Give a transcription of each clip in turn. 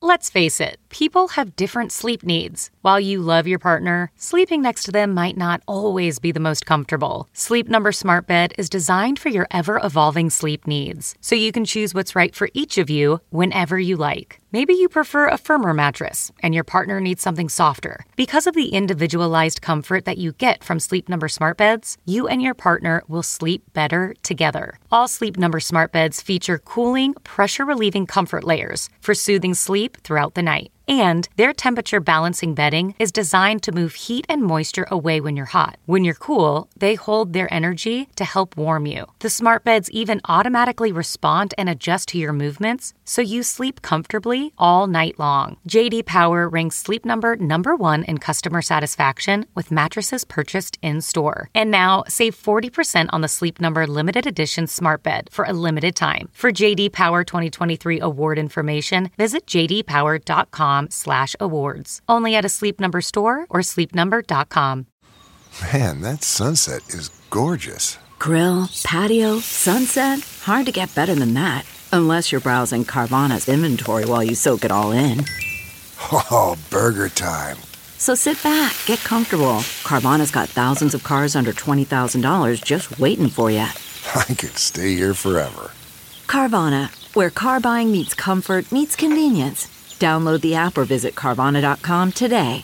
Let's face it, people have different sleep needs. While you love your partner, sleeping next to them might not always be the most comfortable. Sleep Number Smart Bed is designed for your ever-evolving sleep needs, so you can choose what's right for each of you whenever you like. Maybe you prefer a firmer mattress and your partner needs something softer. Because of the individualized comfort that you get from Sleep Number Smart Beds, you and your partner will sleep better together. All Sleep Number Smart Beds feature cooling, pressure-relieving comfort layers for soothing sleep throughout the night. And their temperature balancing bedding is designed to move heat and moisture away when you're hot. When you're cool, they hold their energy to help warm you. The smart beds even automatically respond and adjust to your movements, so you sleep comfortably all night long. J.D. Power ranks Sleep Number #1 in customer satisfaction with mattresses purchased in-store. And now, save 40% on the Sleep Number limited edition smart bed for a limited time. For J.D. Power 2023 award information, visit jdpower.com/awards. Only at a Sleep Number store or sleepnumber.com. Man, that sunset is gorgeous. Grill, patio, sunset. Hard to get better than that. Unless you're browsing Carvana's inventory while you soak it all in. Oh, burger time. So sit back, get comfortable. Carvana's got thousands of cars under $20,000 just waiting for you. I could stay here forever. Carvana, where car buying meets comfort meets convenience. Download the app or visit Carvana.com today.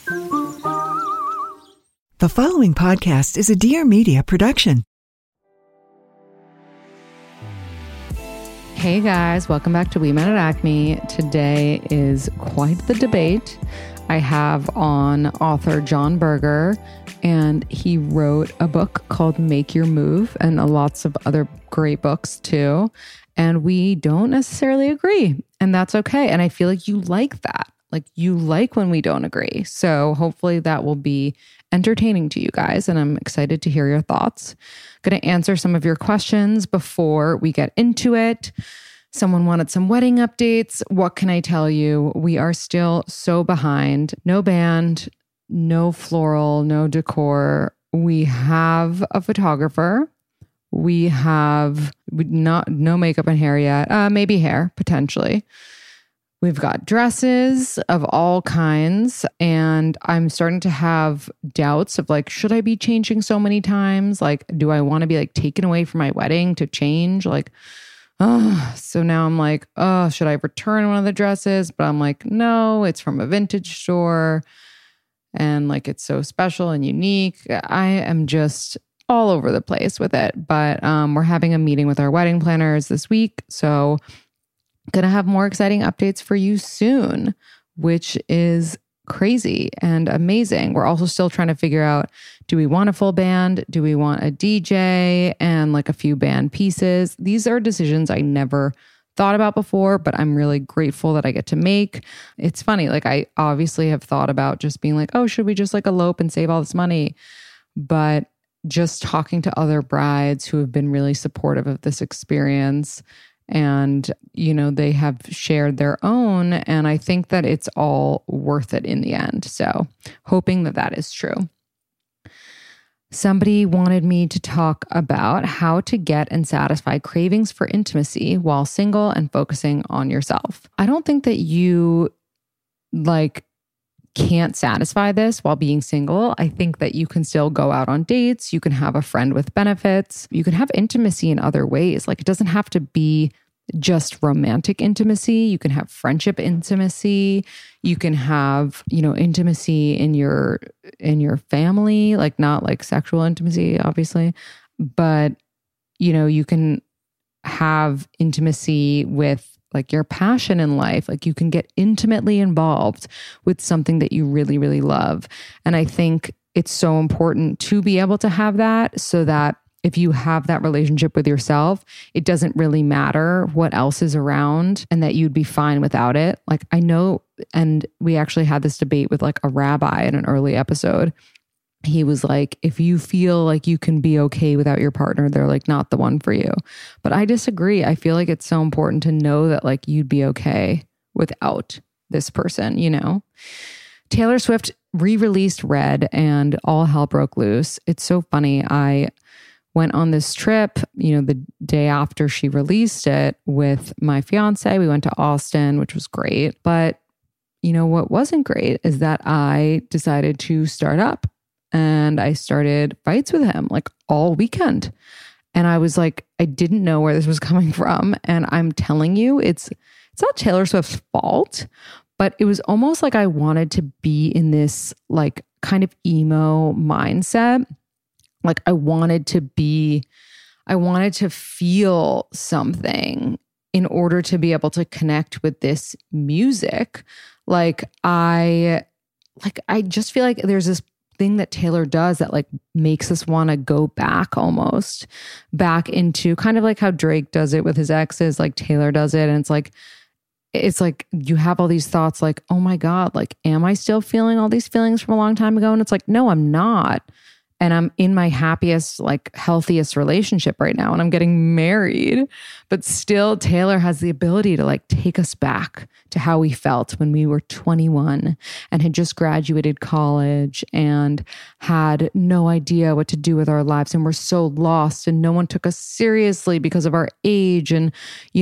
The following podcast is a Dear Media production. Hey guys, welcome back to We Met at Acme. Today is quite the debate. I have on author John Berger, and he wrote a book called Make Your Move and lots of other great books too. And we don't necessarily agree, and that's okay. And I feel like you like that. Like you like when we don't agree. So hopefully that will be entertaining to you guys. And I'm excited to hear your thoughts. Going to answer some of your questions before we get into it. Someone wanted some wedding updates. What can I tell you? We are still so behind. No band, no floral, no decor. We have a photographer. We have no makeup and hair yet. Maybe hair, potentially. We've got dresses of all kinds. And I'm starting to have doubts of like, should I be changing so many times? Like, do I want to be like taken away from my wedding to change? Like, so now I'm like, should I return one of the dresses? But I'm like, no, it's from a vintage store. And like, it's so special and unique. I am just all over the place with it. But we're having a meeting with our wedding planners this week. So gonna have more exciting updates for you soon, which is crazy and amazing. We're also still trying to figure out, do we want a full band? Do we want a DJ and like a few band pieces? These are decisions I never thought about before, but I'm really grateful that I get to make. It's funny, like I obviously have thought about just being like, oh, should we just like elope and save all this money? But just talking to other brides who have been really supportive of this experience, and, you know, they have shared their own. And I think that it's all worth it in the end. So hoping that that is true. Somebody wanted me to talk about how to get and satisfy cravings for intimacy while single and focusing on yourself. I don't think that you can't satisfy this while being single. I think that you can still go out on dates. You can have a friend with benefits. You can have intimacy in other ways. Like it doesn't have to be just romantic intimacy. You can have friendship intimacy. You can have, intimacy in your family, like not like sexual intimacy, obviously, but you can have intimacy with like your passion in life. Like you can get intimately involved with something that you really, really love. And I think it's so important to be able to have that, so that if you have that relationship with yourself, it doesn't really matter what else is around, and that you'd be fine without it. Like I know, and we actually had this debate with like a rabbi in an early episode. He was like, if you feel like you can be okay without your partner, they're like not the one for you. But I disagree. I feel like it's so important to know that like you'd be okay without this person, Taylor Swift re-released Red and all hell broke loose. It's so funny. I went on this trip, the day after she released it with my fiance. We went to Austin, which was great. But what wasn't great is that I decided to start up, and I started fights with him like all weekend. And I was like, I didn't know where this was coming from. And I'm telling you, it's not Taylor Swift's fault, but it was almost like I wanted to be in this like kind of emo mindset. Like I wanted to feel something in order to be able to connect with this music. I just feel like there's this thing that Taylor does that like makes us want to go back into kind of like how Drake does it with his exes, like Taylor does it. And it's like you have all these thoughts like, oh my God, like, am I still feeling all these feelings from a long time ago? And it's like, no, I'm not. And I'm in my happiest, like healthiest relationship right now. And I'm getting married, but still Taylor has the ability to like take us back to how we felt when we were 21 and had just graduated college and had no idea what to do with our lives. And we're so lost and no one took us seriously because of our age. And,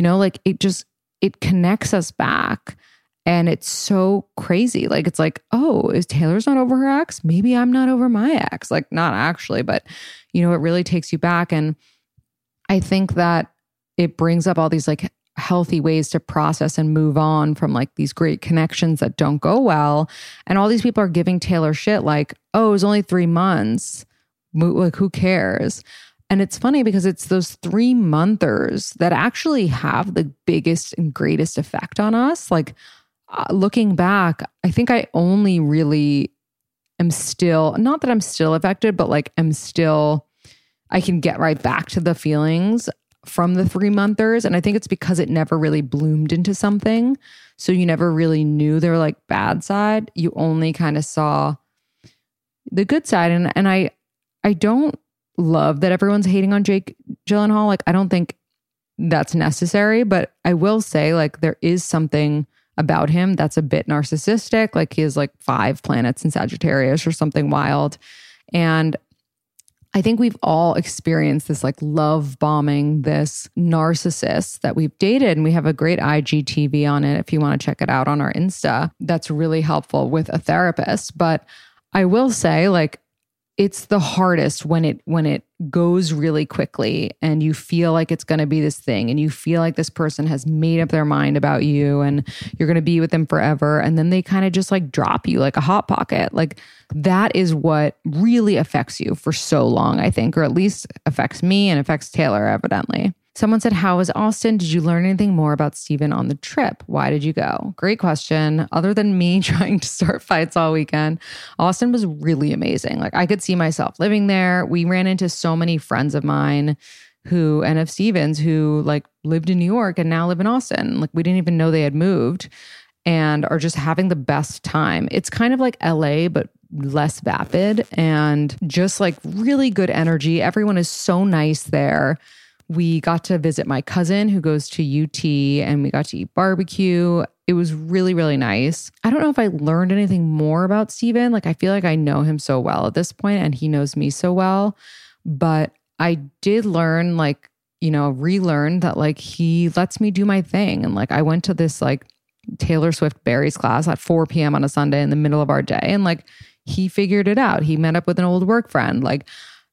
it connects us back. And it's so crazy. Like, it's like, oh, is Taylor's not over her ex? Maybe I'm not over my ex. Like, not actually, but, it really takes you back. And I think that it brings up all these like healthy ways to process and move on from like these great connections that don't go well. And all these people are giving Taylor shit like, oh, it was only 3 months. Like, who cares? And it's funny because it's those 3-monthers that actually have the biggest and greatest effect on us. Like, looking back, I think I only really am still, not that I'm still affected, but like I can get right back to the feelings from the 3-monthers. And I think it's because it never really bloomed into something. So you never really knew their like bad side. You only kind of saw the good side. And I don't love that everyone's hating on Jake Gyllenhaal. Like, I don't think that's necessary, but I will say like there is something about him that's a bit narcissistic. Like, he has like 5 planets in Sagittarius or something wild. And I think we've all experienced this like love bombing this narcissist that we've dated. And we have a great IGTV on it if you want to check it out on our Insta. That's really helpful with a therapist. But I will say, like, it's the hardest when it goes really quickly and you feel like it's going to be this thing and you feel like this person has made up their mind about you and you're going to be with them forever. And then they kind of just like drop you like a hot pocket. Like, that is what really affects you for so long, I think, or at least affects me and affects Taylor, evidently. Someone said, how was Austin? Did you learn anything more about Steven on the trip? Why did you go? Great question. Other than me trying to start fights all weekend, Austin was really amazing. Like, I could see myself living there. We ran into so many friends of mine and of Steven's who like lived in New York and now live in Austin. Like, we didn't even know they had moved and are just having the best time. It's kind of like LA, but less vapid and just like really good energy. Everyone is so nice there. We got to visit my cousin who goes to UT and we got to eat barbecue. It was really, really nice. I don't know if I learned anything more about Steven. Like, I feel like I know him so well at this point and he knows me so well. But I did learn, like, relearn that like he lets me do my thing. And like, I went to this like Taylor Swift berries class at 4 p.m. on a Sunday in the middle of our day. And like, he figured it out. He met up with an old work friend. Like,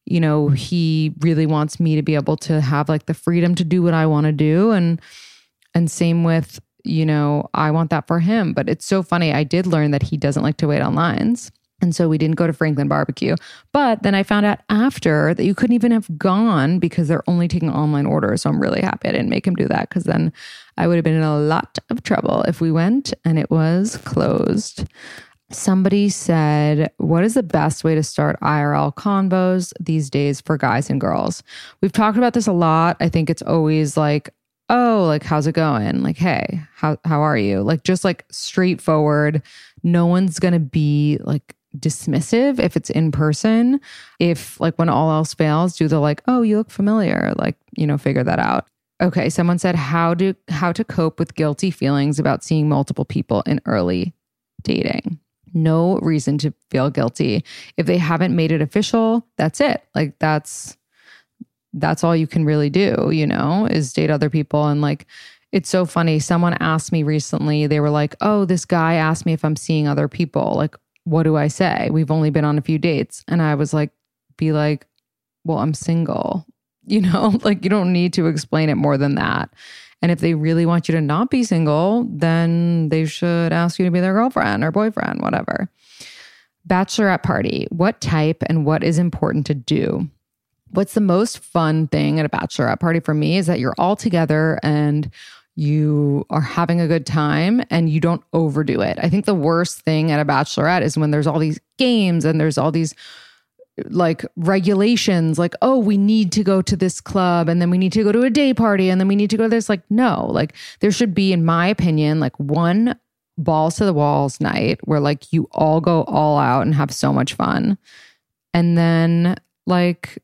he really wants me to be able to have like the freedom to do what I want to do. And same with, I want that for him. But it's so funny. I did learn that he doesn't like to wait on lines. And so we didn't go to Franklin Barbecue. But then I found out after that you couldn't even have gone because they're only taking online orders. So I'm really happy I didn't make him do that because then I would have been in a lot of trouble if we went and it was closed. Somebody said, what is the best way to start IRL convos these days for guys and girls? We've talked about this a lot. I think it's always like, oh, like, how's it going? Like, hey, how are you? Like, just like straightforward. No one's going to be like dismissive if it's in person. If like when all else fails, do the like, oh, you look familiar, like, figure that out. Okay. Someone said how to cope with guilty feelings about seeing multiple people in early dating. No reason to feel guilty. If they haven't made it official, that's it. Like, that's that's all you can really do, is date other people. And like, it's so funny. Someone asked me recently, they were like, oh, this guy asked me if I'm seeing other people. Like, what do I say? We've only been on a few dates. And I was like, be like, well, I'm single, like you don't need to explain it more than that. And if they really want you to not be single, then they should ask you to be their girlfriend or boyfriend, whatever. Bachelorette party. What type and what is important to do? What's the most fun thing at a bachelorette party for me is that you're all together and you are having a good time and you don't overdo it. I think the worst thing at a bachelorette is when there's all these games and there's all these like regulations, like, oh, we need to go to this club and then we need to go to a day party and then we need to go to this. Like, no, like there should be, in my opinion, like one balls to the walls night where like you all go all out and have so much fun. And then like,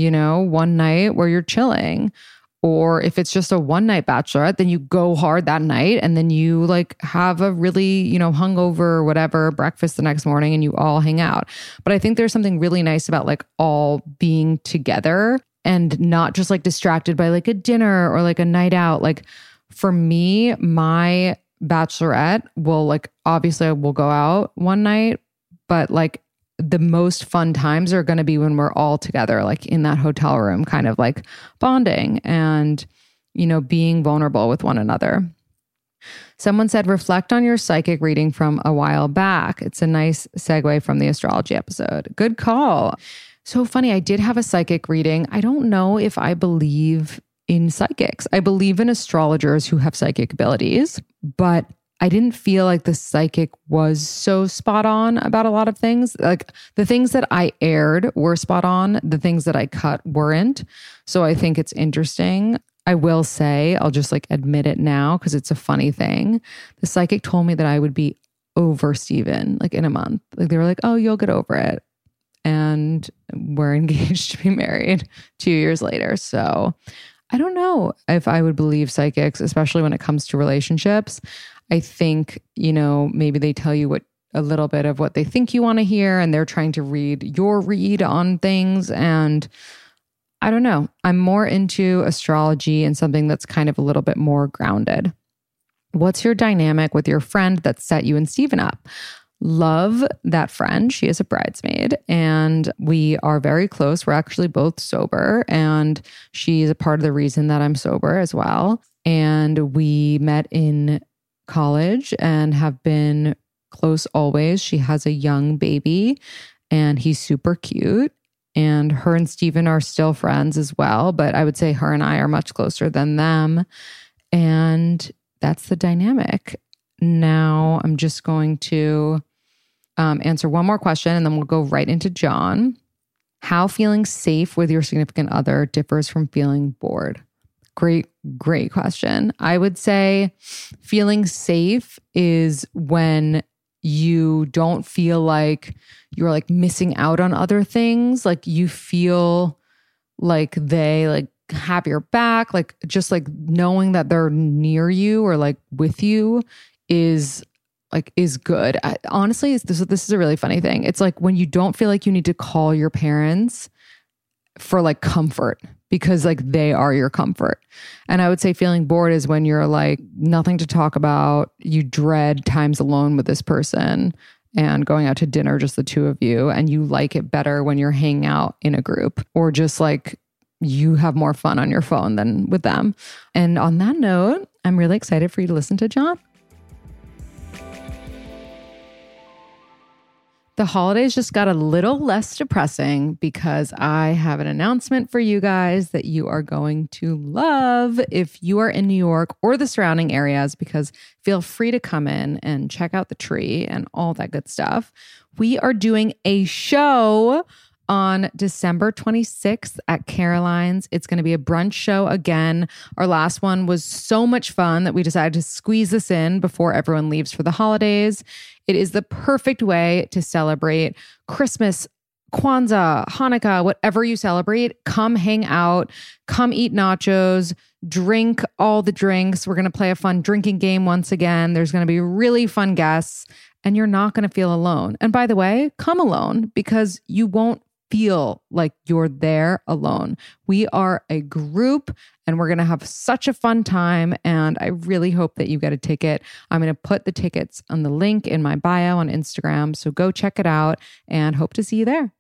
one night where you're chilling. Or if it's just a one night bachelorette, then you go hard that night and then you like have a really, hungover or whatever breakfast the next morning and you all hang out. But I think there's something really nice about like all being together and not just like distracted by like a dinner or like a night out. Like for me, my bachelorette will like, obviously I will go out one night, but like the most fun times are going to be when we're all together, like in that hotel room, kind of like bonding and, being vulnerable with one another. Someone said, reflect on your psychic reading from a while back. It's a nice segue from the astrology episode. Good call. So funny. I did have a psychic reading. I don't know if I believe in psychics. I believe in astrologers who have psychic abilities, but I didn't feel like the psychic was so spot on about a lot of things. Like the things that I aired were spot on. The things that I cut weren't. So I think it's interesting. I will say, I'll just like admit it now because it's a funny thing. The psychic told me that I would be over Steven like in a month. Like they were like, oh, you'll get over it. And we're engaged to be married 2 years later. So I don't know if I would believe psychics, especially when it comes to relationships. I think, maybe they tell you a little bit of what they think you want to hear and they're trying to read your read on things. And I don't know. I'm more into astrology and something that's kind of a little bit more grounded. What's your dynamic with your friend that set you and Steven up? Love that friend. She is a bridesmaid and we are very close. We're actually both sober and she's a part of the reason that I'm sober as well. And we met in college and have been close always. She has a young baby and he's super cute. And her and Steven are still friends as well. But I would say her and I are much closer than them. And that's the dynamic. Now I'm just going to answer one more question and then we'll go right into John. How feeling safe with your significant other differs from feeling bored? Great question. I would say feeling safe is when you don't feel like you're like missing out on other things. Like you feel like they like have your back, like just like knowing that they're near you or like with you is good. Honestly, this is a really funny thing. It's like when you don't feel like you need to call your parents for like comfort because like they are your comfort. And I would say feeling bored is when you're like nothing to talk about. You dread times alone with this person and going out to dinner, just the two of you. And you like it better when you're hanging out in a group or just like you have more fun on your phone than with them. And on that note, I'm really excited for you to listen to John. The holidays just got a little less depressing because I have an announcement for you guys that you are going to love if you are in New York or the surrounding areas, because feel free to come in and check out the tree and all that good stuff. We are doing a show on December 26th at Caroline's. It's going to be a brunch show again. Our last one was so much fun that we decided to squeeze this in before everyone leaves for the holidays. It is the perfect way to celebrate Christmas, Kwanzaa, Hanukkah, whatever you celebrate. Come hang out, come eat nachos, drink all the drinks. We're going to play a fun drinking game once again. There's going to be really fun guests and you're not going to feel alone. And by the way, come alone because you won't feel like you're there alone. We are a group and we're going to have such a fun time. And I really hope that you get a ticket. I'm going to put the tickets on the link in my bio on Instagram. So go check it out and hope to see you there.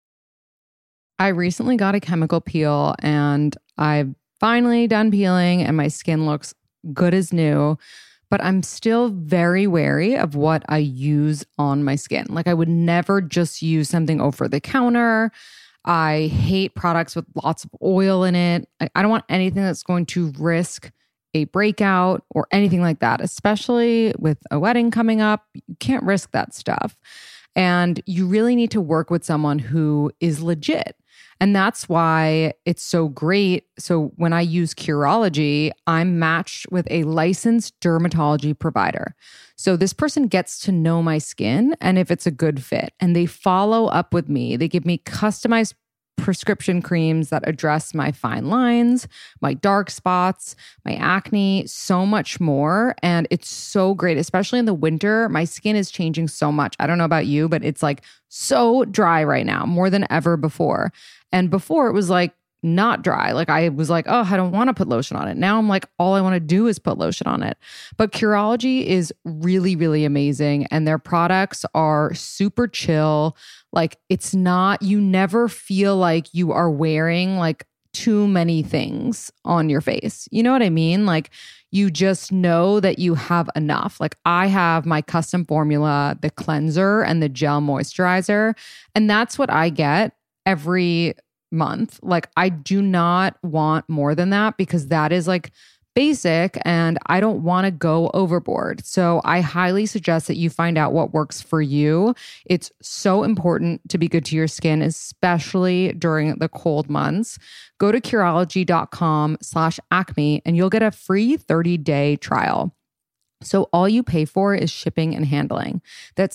I recently got a chemical peel and I've finally done peeling and my skin looks good as new. But I'm still very wary of what I use on my skin. Like I would never just use something over the counter. I hate products with lots of oil in it. I don't want anything that's going to risk a breakout or anything like that, especially with a wedding coming up. You can't risk that stuff. And you really need to work with someone who is legit. And that's why it's so great. So when I use Curology, I'm matched with a licensed dermatology provider. So this person gets to know my skin and if it's a good fit. And they follow up with me. They give me customized prescription creams that address my fine lines, my dark spots, my acne, so much more. And it's so great, especially in the winter. My skin is changing so much. I don't know about you, but it's like so dry right now, more than ever before. And before it was like not dry. Like I was like, oh, I don't want to put lotion on it. Now I'm like, all I want to do is put lotion on it. But Curology is really, really amazing. And their products are super chill. Like it's not, you never feel like you are wearing like too many things on your face. You know what I mean? Like you just know that you have enough. Like I have my custom formula, the cleanser and the gel moisturizer. And that's what I get every month. Like I do not want more than that because that is like basic and I don't want to go overboard. So I highly suggest that you find out what works for you. It's so important to be good to your skin, especially during the cold months. Go to Curology.com/acme and you'll get a free 30-day trial. So all you pay for is shipping and handling. That's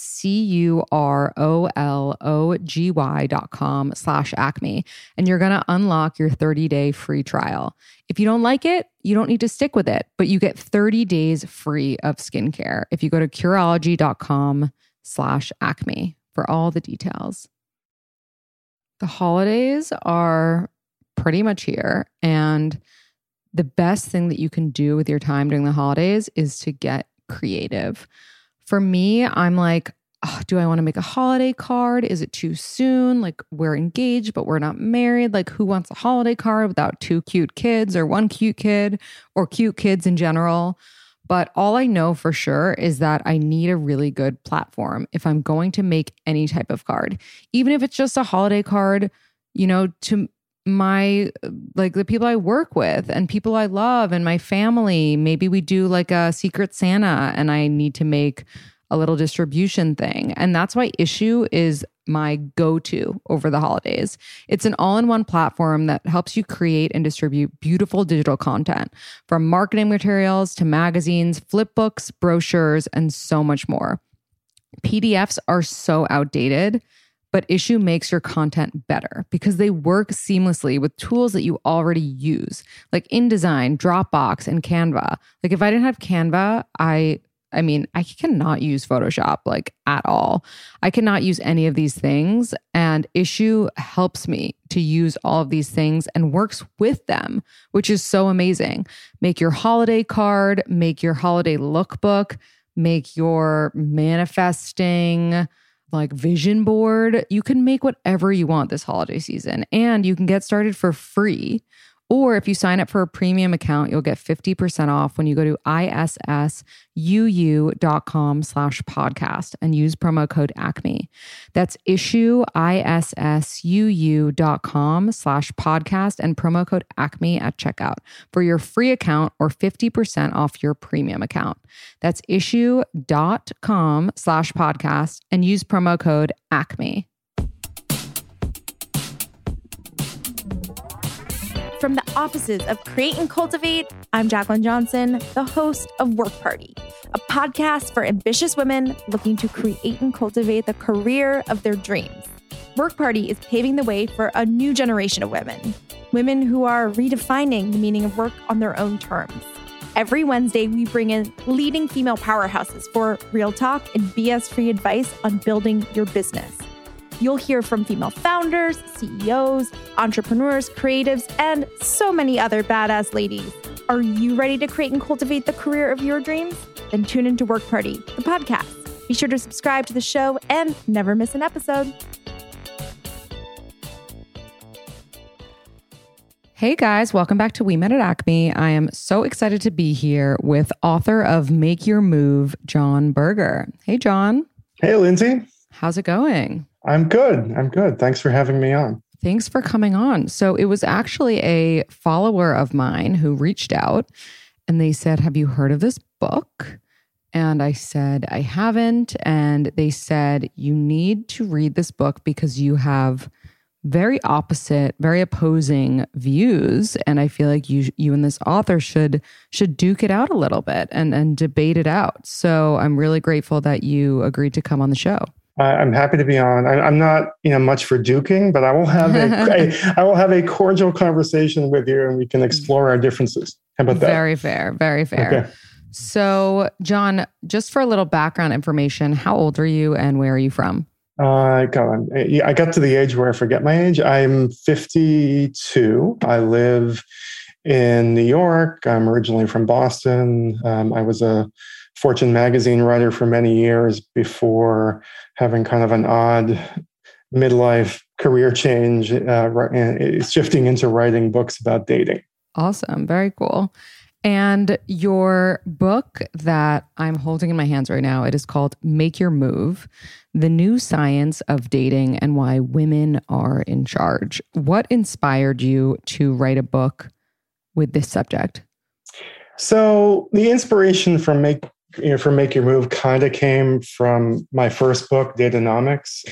Curology.com/acme. And you're going to unlock your 30-day free trial. If you don't like it, you don't need to stick with it, but you get 30 days free of skincare if you go to Curology.com/acme for all the details. The holidays are pretty much here, and the best thing that you can do with your time during the holidays is to get creative. For me, I'm like, oh, do I want to make a holiday card? Is it too soon? Like we're engaged, but we're not married. Like who wants a holiday card without 2 cute kids or 1 cute kid or cute kids in general? But all I know for sure is that I need a really good platform if I'm going to make any type of card, even if it's just a holiday card, you know, to my, like the people I work with and people I love and my family. Maybe we do like a Secret Santa and I need to make a little distribution thing. And that's why Issuu is my go-to over the holidays. It's an all-in-one platform that helps you create and distribute beautiful digital content, from marketing materials to magazines, flip books, brochures, and so much more. PDFs are so outdated, but Issuu makes your content better because they work seamlessly with tools that you already use, like InDesign, Dropbox, and Canva. Like if I didn't have Canva, I cannot use Photoshop like at all. I cannot use any of these things, and Issuu helps me to use all of these things and works with them, which is so amazing. Make your holiday card, make your holiday lookbook, make your manifesting like vision board. You can make whatever you want this holiday season, and you can get started for free. Or if you sign up for a premium account, you'll get 50% off when you go to issuu.com/podcast and use promo code ACME. That's Issuu, issuu.com/podcast and promo code ACME at checkout for your free account or 50% off your premium account. That's issuu.com/podcast and use promo code ACME. From the offices of Create and Cultivate, I'm Jacqueline Johnson, the host of Work Party, a podcast for ambitious women looking to create and cultivate the career of their dreams. Work Party is paving the way for a new generation of women who are redefining the meaning of work on their own terms. Every Wednesday, we bring in leading female powerhouses for real talk and BS-free advice on building your business. You'll hear from female founders, CEOs, entrepreneurs, creatives, and so many other badass ladies. Are you ready to create and cultivate the career of your dreams? Then tune into Work Party, the podcast. Be sure to subscribe to the show and never miss an episode. Hey guys, welcome back to We Met at Acme. I am so excited to be here with author of Make Your Move, John Berger. Hey, John. Hey, Lindsay. How's it going? I'm good. Thanks for having me on. Thanks for coming on. So it was actually a follower of mine who reached out and they said, have you heard of this book? And I said, I haven't. And they said, you need to read this book because you have very opposite, very opposing views. And I feel like you and this author should duke it out a little bit and debate it out. So I'm really grateful that you agreed to come on the show. I'm happy to be on. I'm not, much for duking, but I will have I will have a cordial conversation with you, and we can explore our differences. How about that? Very fair. Very fair. Okay. So, John, just for a little background information, how old are you and where are you from? I got to the age where I forget my age. I'm 52. I live in New York. I'm originally from Boston. I was a Fortune magazine writer for many years before having kind of an odd midlife career change, shifting into writing books about dating. Awesome. Very cool. And your book that I'm holding in my hands right now, it is called Make Your Move, The New Science of Dating and Why Women Are in Charge. What inspired you to write a book with this subject? So the inspiration for Make Your Move kind of came from my first book, Datanomics.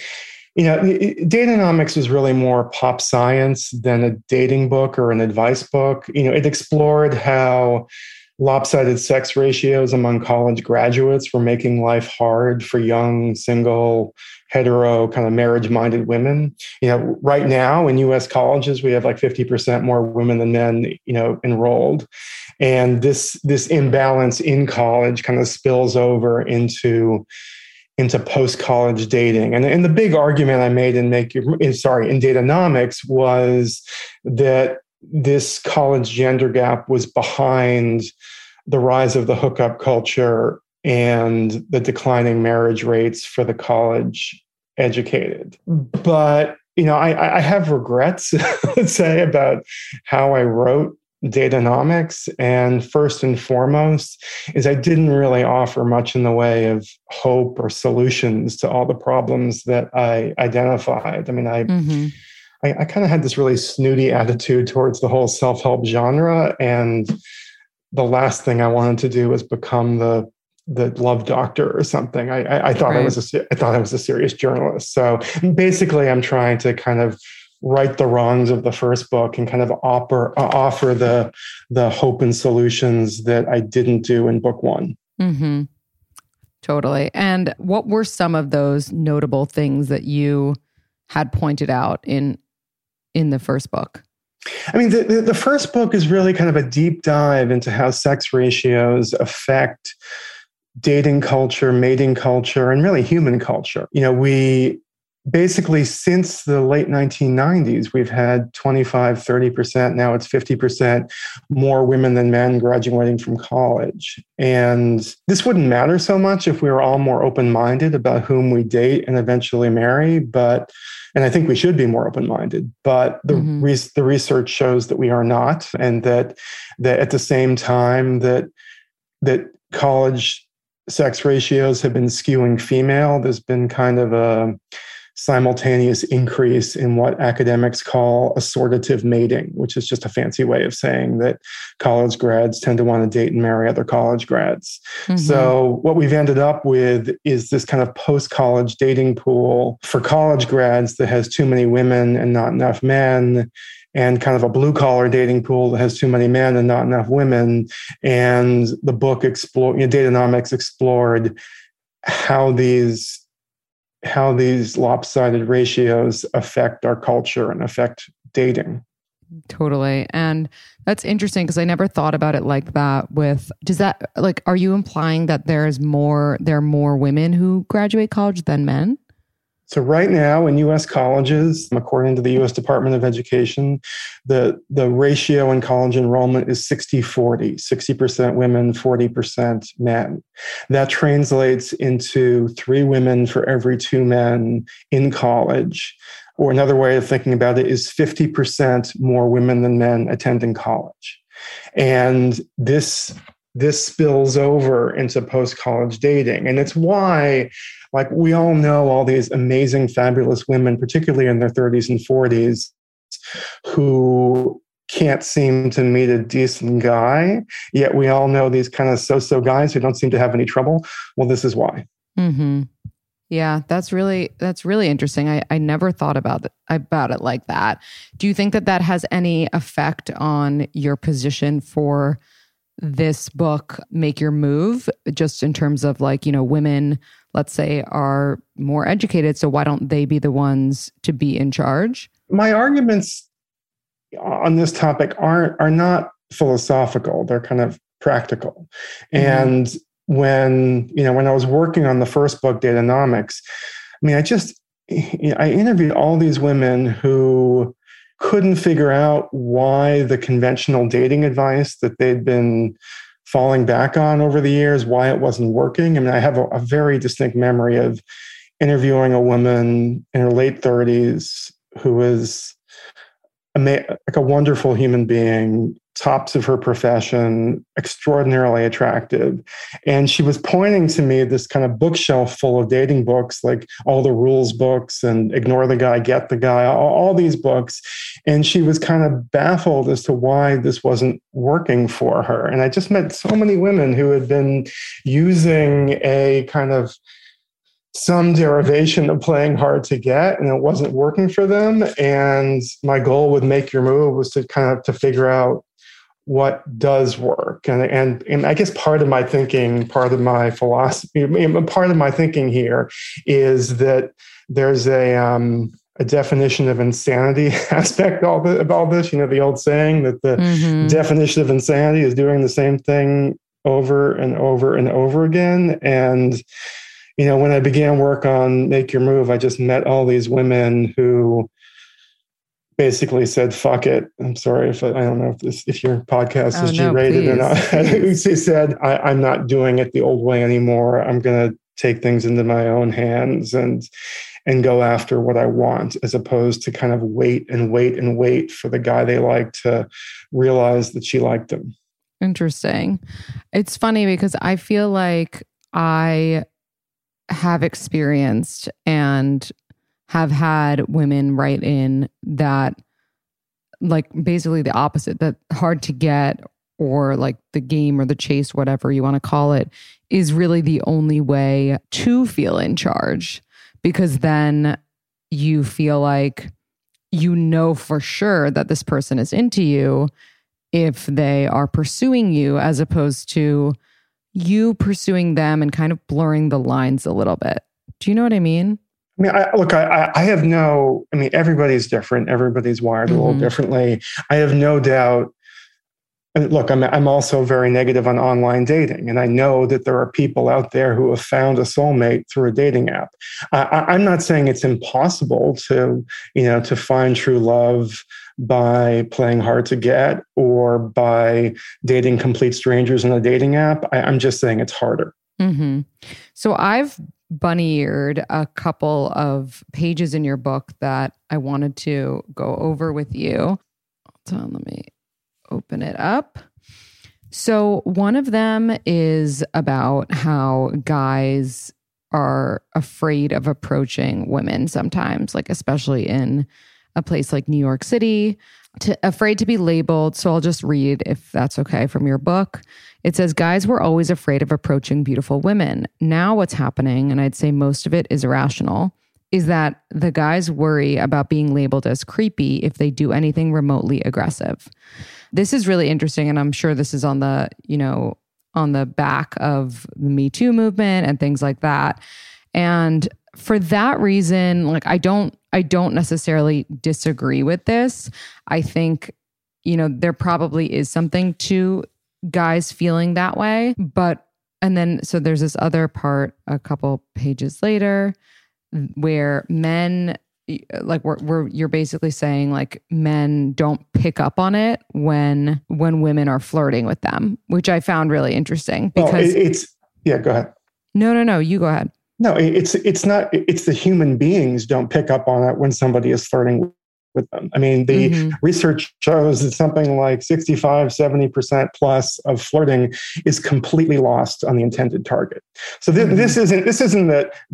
Datanomics was really more pop science than a dating book or an advice book. It explored how lopsided sex ratios among college graduates were making life hard for young, single, hetero, kind of marriage-minded women. Right now in U.S. colleges, we have like 50% more women than men, enrolled. And this imbalance in college kind of spills over into post-college dating. And the big argument I made in Datanomics was that this college gender gap was behind the rise of the hookup culture and the declining marriage rates for the college educated. But, I have regrets, let's say, about how I wrote Datanomics. And first and foremost is I didn't really offer much in the way of hope or solutions to all the problems that I identified. I mean, I kind of had this really snooty attitude towards the whole self-help genre. And the last thing I wanted to do was become the love doctor or something. I thought I was a serious journalist. So basically I'm trying to kind of right the wrongs of the first book and kind of offer the hope and solutions that I didn't do in book one. Mm-hmm. Totally. And what were some of those notable things that you had pointed out in the first book? I mean, the first book is really kind of a deep dive into how sex ratios affect dating culture, mating culture, and really human culture. We basically, since the late 1990s, we've had 25, 30%, now it's 50% more women than men graduating from college. And this wouldn't matter so much if we were all more open-minded about whom we date and eventually marry. And I think we should be more open-minded, but the research shows that we are not, and that at the same time that college sex ratios have been skewing female, there's been kind of a simultaneous increase in what academics call assortative mating, which is just a fancy way of saying that college grads tend to want to date and marry other college grads. Mm-hmm. So what we've ended up with is this kind of post-college dating pool for college grads that has too many women and not enough men, and kind of a blue-collar dating pool that has too many men and not enough women. And the book Datanomics explored how these lopsided ratios affect our culture and affect dating. Totally. And that's interesting because I never thought about it like that. Are you implying that there are more women who graduate college than men? So right now in U.S. colleges, according to the U.S. Department of Education, the ratio in college enrollment is 60-40, 60% women, 40% men. That translates into 3 women for every 2 men in college. Or another way of thinking about it is 50% more women than men attending college. And this spills over into post-college dating. And it's why, like, we all know all these amazing, fabulous women, particularly in their 30s and 40s, who can't seem to meet a decent guy. Yet we all know these kind of so-so guys who don't seem to have any trouble. Well, this is why. Mm-hmm. Yeah, that's really interesting. I never thought about it like that. Do you think that has any effect on your position for this book, Make Your Move, just in terms of, like, you know, women, let's say, are more educated, so why don't they be the ones to be in charge? My arguments on this topic are not philosophical. They're kind of practical. Mm-hmm. And when I was working on the first book, Datanomics, I interviewed all these women who couldn't figure out why the conventional dating advice that they'd been falling back on over the years, why it wasn't working. I have a very distinct memory of interviewing a woman in her late 30s who was like a wonderful human being, tops of her profession, extraordinarily attractive. And she was pointing to me this kind of bookshelf full of dating books, like All the Rules books and Ignore the Guy, Get the Guy, all these books. And she was kind of baffled as to why this wasn't working for her. And I just met so many women who had been using a kind of some derivation of playing hard to get, and it wasn't working for them. And my goal with Make Your Move was to kind of to figure out what does work. And I guess part of my thinking, part of my philosophy, part of my thinking here is that there's a definition of insanity aspect of all this. You know, the old saying that the definition of insanity is doing the same thing over and over and over again. And, you know, when I began work on Make Your Move, I just met all these women who basically said, fuck it. I'm sorry if I don't know if your podcast is G-rated or not. Who said, I'm not doing it the old way anymore. I'm going to take things into my own hands and go after what I want, as opposed to kind of wait for the guy they like to realize that she liked him. Interesting. It's funny because I feel like I have experienced and have had women write in that, like, basically the opposite, that hard to get, or like the game or the chase, whatever you want to call it, is really the only way to feel in charge, because then you feel like you know for sure that this person is into you if they are pursuing you, as opposed to you pursuing them and kind of blurring the lines a little bit. Do you know what I mean? I have no, everybody's different. Everybody's wired a little differently. I have no doubt. Look, I'm also very negative on online dating. And I know that there are people out there who have found a soulmate through a dating app. I'm not saying it's impossible to find true love by playing hard to get or by dating complete strangers in a dating app. I'm just saying it's harder. Mm-hmm. So I've bunny-eared a couple of pages in your book that I wanted to go over with you. Hold on, let me open it up. So one of them is about how guys are afraid of approaching women sometimes, like especially in a place like New York City, afraid to be labeled. So I'll just read, if that's okay, from your book. It says, guys were always afraid of approaching beautiful women. Now what's happening, and I'd say most of it is irrational, is that the guys worry about being labeled as creepy if they do anything remotely aggressive. This is really interesting, and I'm sure this is on the back of the Me Too movement and things like that. And for that reason, like, I don't necessarily disagree with this. I think, there probably is something to guys feeling that way. So there's this other part a couple pages later. where men, like you're basically saying like men don't pick up on it when women are flirting with them, which I found really interesting because go ahead. No, you go ahead. No, it's the human beings don't pick up on it when somebody is flirting with them. I mean, the research shows that something like 65, 70% plus of flirting is completely lost on the intended target. So this isn't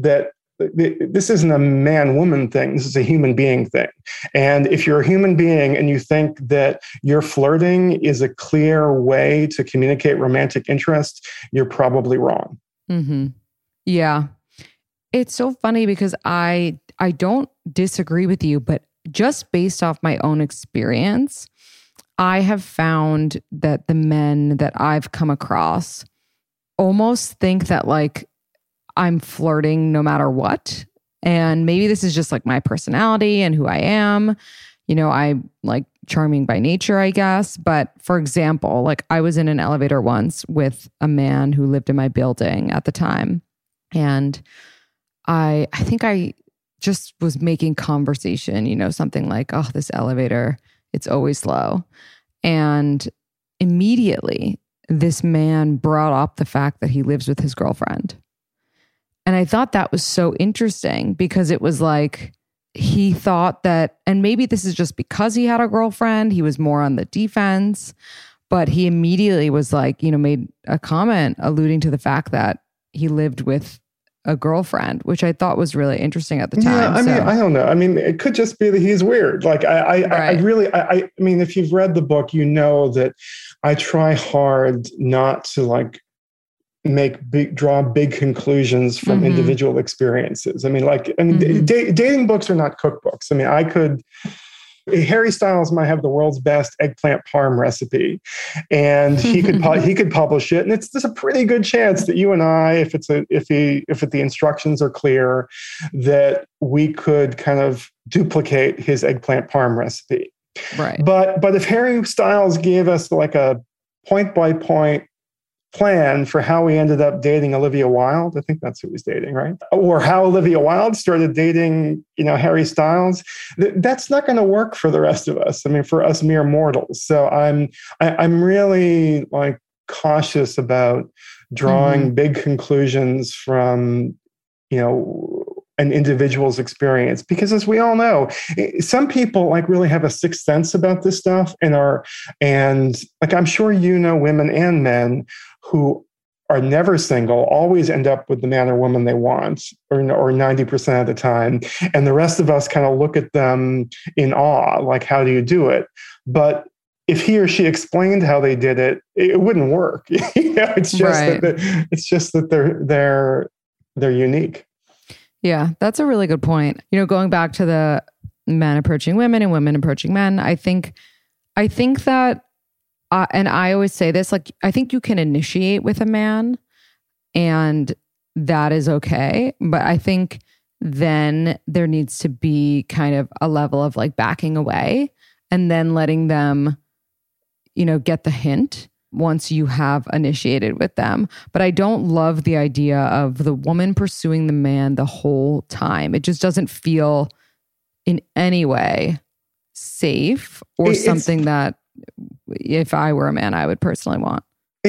a man-woman thing. This is a human being thing. And if you're a human being and you think that your flirting is a clear way to communicate romantic interest, you're probably wrong. Mm-hmm. Yeah. It's so funny because I don't disagree with you, but just based off my own experience, I have found that the men that I've come across almost think that like I'm flirting no matter what. And maybe this is just like my personality and who I am. You know, I'm like charming by nature, I guess. But for example, like I was in an elevator once with a man who lived in my building at the time. And I think I just was making conversation, you know, something like, oh, this elevator, it's always slow. And immediately this man brought up the fact that he lives with his girlfriend. And I thought that was so interesting because it was like, he thought that, and maybe this is just because he had a girlfriend, he was more on the defense, but he immediately was like, you know, made a comment alluding to the fact that he lived with a girlfriend, which I thought was really interesting at the time. Yeah, I don't know. I mean, it could just be that he's weird. Like I mean, if you've read the book, you know that I try hard not to like draw big conclusions from individual experiences. I mean, dating books are not cookbooks. I mean, Harry Styles might have the world's best eggplant parm recipe, and he could publish it, and there's a pretty good chance that you and I, if the instructions are clear, that we could kind of duplicate his eggplant parm recipe. Right. But if Harry Styles gave us like a point by point plan for how he ended up dating Olivia Wilde, I think that's who he's dating, right? Or how Olivia Wilde started dating, you know, Harry Styles, that's not going to work for the rest of us. I mean, for us mere mortals. So I'm really like cautious about drawing big conclusions from, you know, an individual's experience, because as we all know, some people like really have a sixth sense about this stuff and like, I'm sure, you know, women and men who are never single always end up with the man or woman they want, or 90% of the time. And the rest of us kind of look at them in awe, like, how do you do it? But if he or she explained how they did it, it wouldn't work. You know, it's just that they're unique. Yeah, that's a really good point. You know, going back to the men approaching women and women approaching men, I think that, and I always say this, like, I think you can initiate with a man and that is okay. But I think then there needs to be kind of a level of like backing away and then letting them, you know, get the hint once you have initiated with them. But I don't love the idea of the woman pursuing the man the whole time. It just doesn't feel in any way safe or something that if I were a man, I would personally want.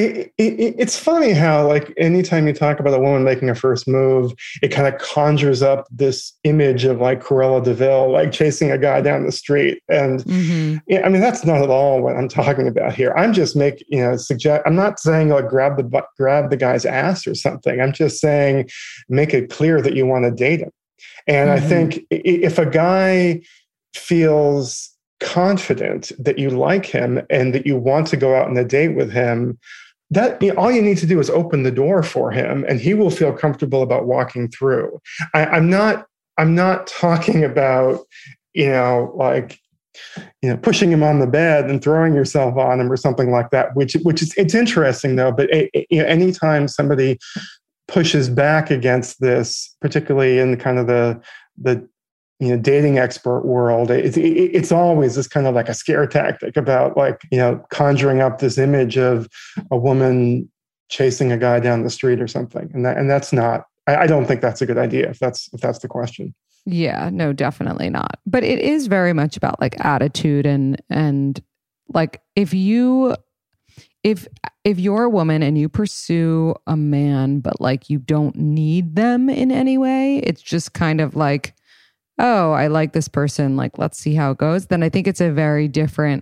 It's funny how, like, anytime you talk about a woman making a first move, it kind of conjures up this image of like Cruella de Vil, like chasing a guy down the street. And yeah, I mean, that's not at all what I'm talking about here. I'm just I'm not saying like grab the guy's ass or something. I'm just saying, make it clear that you want to date him. And I think if a guy feels confident that you like him and that you want to go out on a date with him, that all you need to do is open the door for him and he will feel comfortable about walking through. I'm not talking about, pushing him on the bed and throwing yourself on him or something like that, which is, it's interesting though. But anytime somebody pushes back against this, particularly in kind of the dating expert world, it's always this kind of like a scare tactic about like, conjuring up this image of a woman chasing a guy down the street or something. And that's not, I don't think that's a good idea if that's the question. Yeah, no, definitely not. But it is very much about like attitude and like if you're a woman and you pursue a man, but like you don't need them in any way, it's just kind of like, oh, I like this person, like let's see how it goes. Then I think it's a very different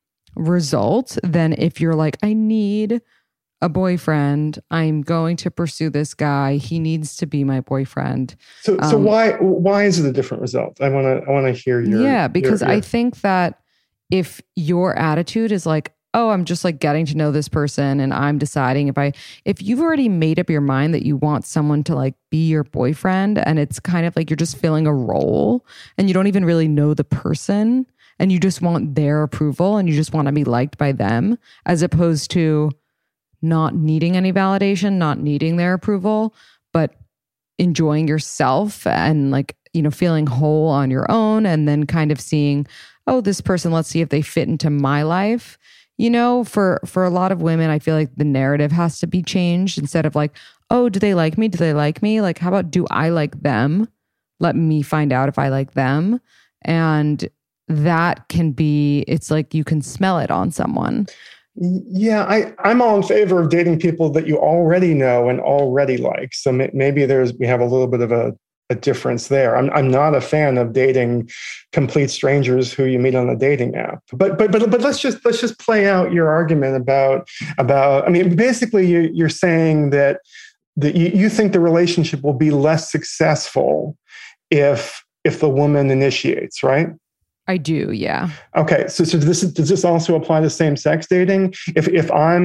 result than if you're like, I need a boyfriend, I'm going to pursue this guy, he needs to be my boyfriend. So why is it a different result? I want to hear your because I think that if your attitude is like, oh, I'm just like getting to know this person and I'm deciding if you've already made up your mind that you want someone to like be your boyfriend, and it's kind of like you're just filling a role and you don't even really know the person and you just want their approval and you just want to be liked by them, as opposed to not needing any validation, not needing their approval, but enjoying yourself and like, you know, feeling whole on your own, and then kind of seeing, oh, this person, let's see if they fit into my life. You know, for a lot of women, I feel like the narrative has to be changed. Instead of like, oh, do they like me? Do they like me? Like, how about, do I like them? Let me find out if I like them. And that can be, it's like you can smell it on someone. Yeah, I'm all in favor of dating people that you already know and already like. So maybe we have a little bit of a difference there. I'm not a fan of dating complete strangers who you meet on a dating app. But let's just play out your argument about. I mean, basically, you're saying that you think the relationship will be less successful if the woman initiates, right? I do, yeah. Okay, so does this also apply to same-sex dating? If I'm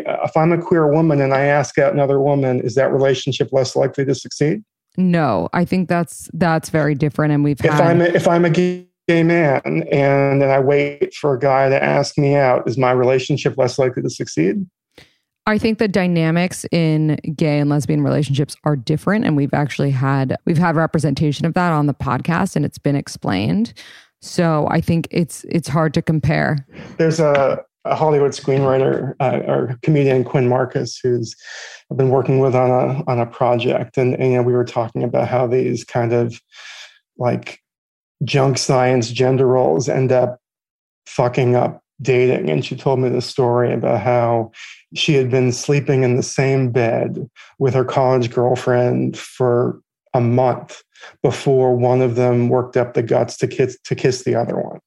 a queer woman and I ask out another woman, is that relationship less likely to succeed? No, I think that's very different. And if I'm a gay man and then I wait for a guy to ask me out, is my relationship less likely to succeed? I think the dynamics in gay and lesbian relationships are different, and we've had representation of that on the podcast, and it's been explained. So I think it's hard to compare. There's a Hollywood screenwriter or comedian, Quinn Marcus, who's I've been working with on a project, and you know, we were talking about how these kind of like junk science gender roles end up fucking up dating. And she told me the story about how she had been sleeping in the same bed with her college girlfriend for a month before one of them worked up the guts to kiss the other one.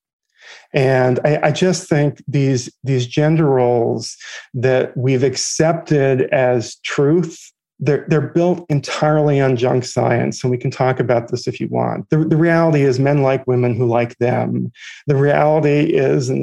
And I just think these gender roles that we've accepted as truth, they're built entirely on junk science, and we can talk about this if you want. The reality is men like women who like them. The reality is, and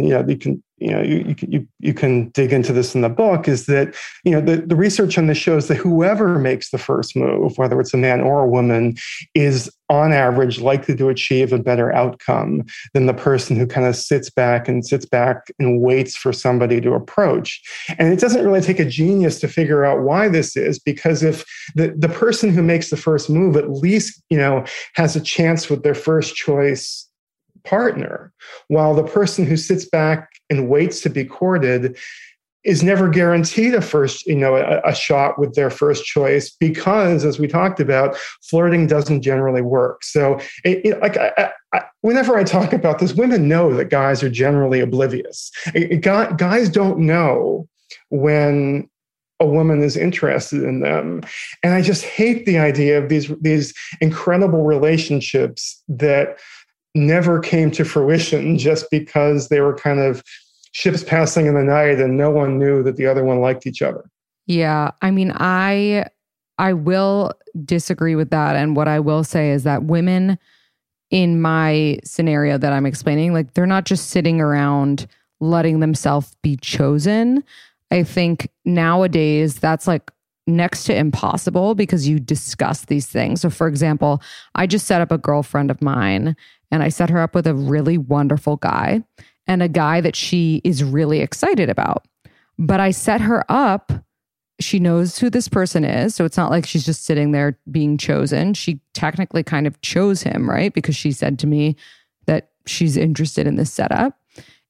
you can dig into this in the book, is that the research on this shows that whoever makes the first move, whether it's a man or a woman, is on average likely to achieve a better outcome than the person who kind of sits back and waits for somebody to approach. And it doesn't really take a genius to figure out why this is, because if the person who makes the first move at least has a chance with their first choice partner, while the person who sits back and waits to be courted is never guaranteed a shot with their first choice, because, as we talked about, flirting doesn't generally work. So whenever I talk about this, women know that guys are generally oblivious. Guys don't know when a woman is interested in them. And I just hate the idea of these incredible relationships that never came to fruition just because they were kind of ships passing in the night and no one knew that the other one liked each other. Yeah. I mean, I will disagree with that. And what I will say is that women in my scenario that I'm explaining, like, they're not just sitting around letting themselves be chosen. I think nowadays that's like next to impossible, because you discuss these things. So for example, I just set up a girlfriend of mine, and I set her up with a really wonderful guy, and a guy that she is really excited about. But I set her up, she knows who this person is. So it's not like she's just sitting there being chosen. She technically kind of chose him, right? Because she said to me that she's interested in this setup.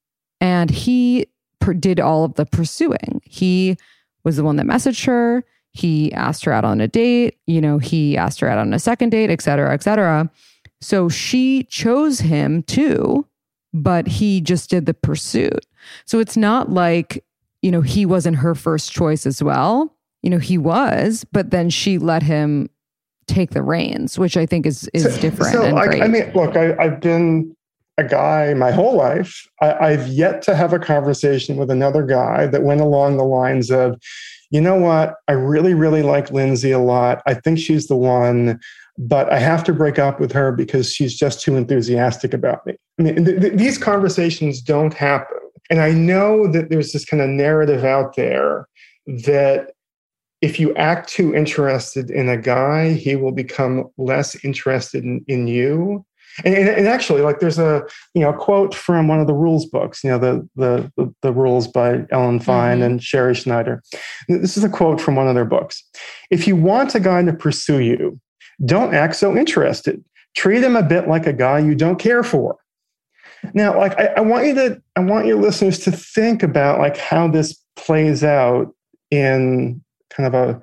And he did all of the pursuing. He was the one that messaged her. He asked her out on a date. He asked her out on a second date, et cetera, et cetera. So she chose him too, but he just did the pursuit. So it's not like, he wasn't her first choice as well. He was, but then she let him take the reins, which I think is different and great. I mean, look, I've been a guy my whole life. I've yet to have a conversation with another guy that went along the lines of, you know what, I really, really like Lindsay a lot. I think she's the one, but I have to break up with her because she's just too enthusiastic about me. I mean, these conversations don't happen. And I know that there's this kind of narrative out there that if you act too interested in a guy, he will become less interested in you. And actually, like there's a quote from one of the rules books, the rules by Ellen Fine and Sherry Schneider. This is a quote from one of their books. If you want a guy to pursue you, don't act so interested. Treat him a bit like a guy you don't care for. Now, like I want your listeners to think about like how this plays out in kind of a.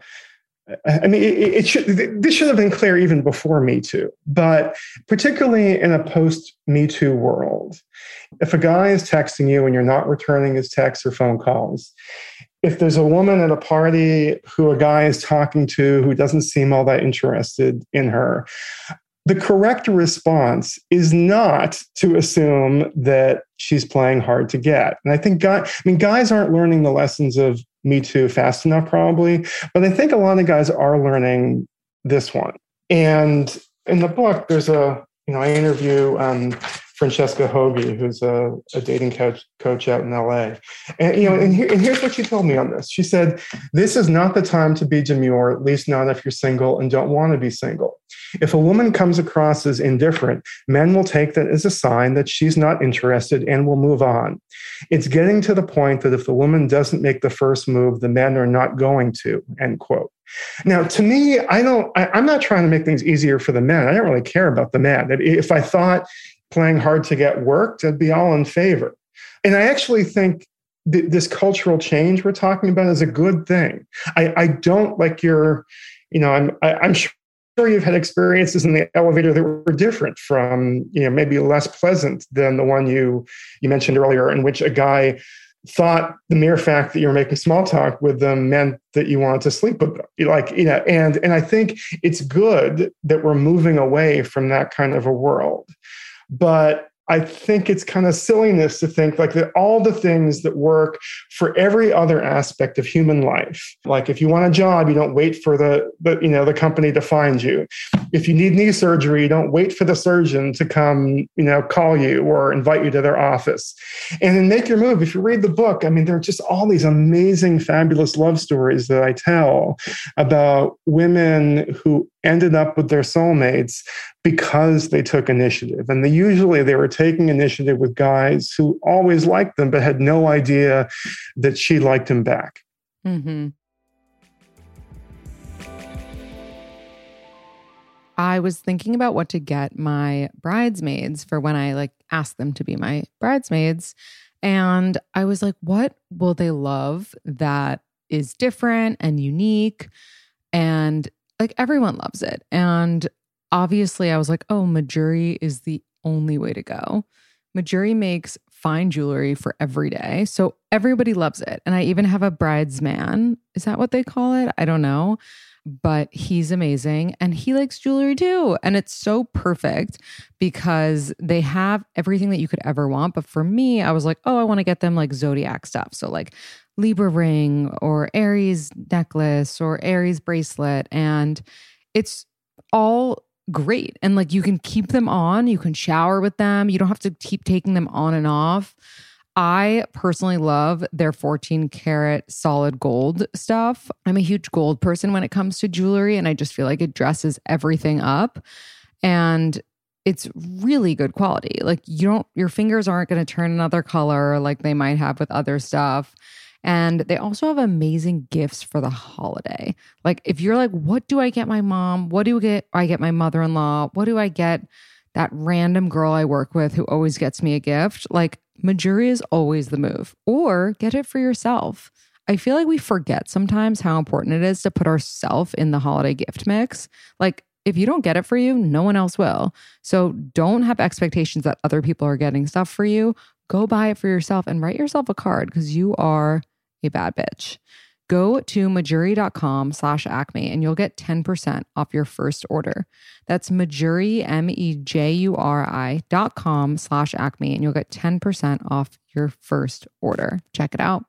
I mean, this should have been clear even before Me Too, but particularly in a post-Me Too world, if a guy is texting you and you're not returning his texts or phone calls, if there's a woman at a party who a guy is talking to who doesn't seem all that interested in her, the correct response is not to assume that she's playing hard to get. And I think guys aren't learning the lessons of Me Too fast enough, probably, but I think a lot of guys are learning this one. And in the book, there's I interview Francesca Hogi, who's a dating coach out in LA. And here's what she told me on this. She said, "This is not the time to be demure, at least not if you're single and don't want to be single. If a woman comes across as indifferent, men will take that as a sign that she's not interested and will move on. It's getting to the point that if the woman doesn't make the first move, the men are not going to," end quote. Now, to me, I'm not trying to make things easier for the men. I don't really care about the men. If I thought playing hard to get worked, I'd be all in favor. And I actually think this cultural change we're talking about is a good thing. I don't like I'm sure you've had experiences in the elevator that were different from, maybe less pleasant than the one you mentioned earlier, in which a guy thought the mere fact that you were making small talk with them meant that you wanted to sleep with them. And I think it's good that we're moving away from that kind of a world. But I think it's kind of silliness to think like that all the things that work for every other aspect of human life, like if you want a job, you don't wait for the company to find you. If you need knee surgery, you don't wait for the surgeon to come, call you or invite you to their office. And in Make Your Move, if you read the book, I mean, there are just all these amazing, fabulous love stories that I tell about women who ended up with their soulmates because they took initiative. And usually they were taking initiative with guys who always liked them, but had no idea that she liked him back. Mm-hmm. I was thinking about what to get my bridesmaids for when I asked them to be my bridesmaids. And I was like, what will they love that is different and unique? And everyone loves it. And obviously I was like, oh, Mejuri is the only way to go. Mejuri makes fine jewelry for every day. So everybody loves it. And I even have a bridesman. Is that what they call it? I don't know. But he's amazing. And he likes jewelry too. And it's so perfect because they have everything that you could ever want. But for me, I was like, oh, I want to get them zodiac stuff. So Libra ring or Aries necklace or Aries bracelet. And it's all great. And you can keep them on, you can shower with them. You don't have to keep taking them on and off. I personally love their 14 karat solid gold stuff. I'm a huge gold person when it comes to jewelry. And I just feel like it dresses everything up. And it's really good quality. Your fingers aren't going to turn another color like they might have with other stuff. And they also have amazing gifts for the holiday. If you're like, what do I get my mom? What do I get my mother-in-law? What do I get that random girl I work with who always gets me a gift? Mejuri is always the move. Or get it for yourself. I feel like we forget sometimes how important it is to put ourselves in the holiday gift mix. Like, if you don't get it for you, no one else will. So don't have expectations that other people are getting stuff for you. Go buy it for yourself and write yourself a card because you are a bad bitch. Go to Mejuri.com/Acme and you'll get 10% off your first order. That's Mejuri, MEJURI.com/Acme, and you'll get 10% off your first order. Check it out.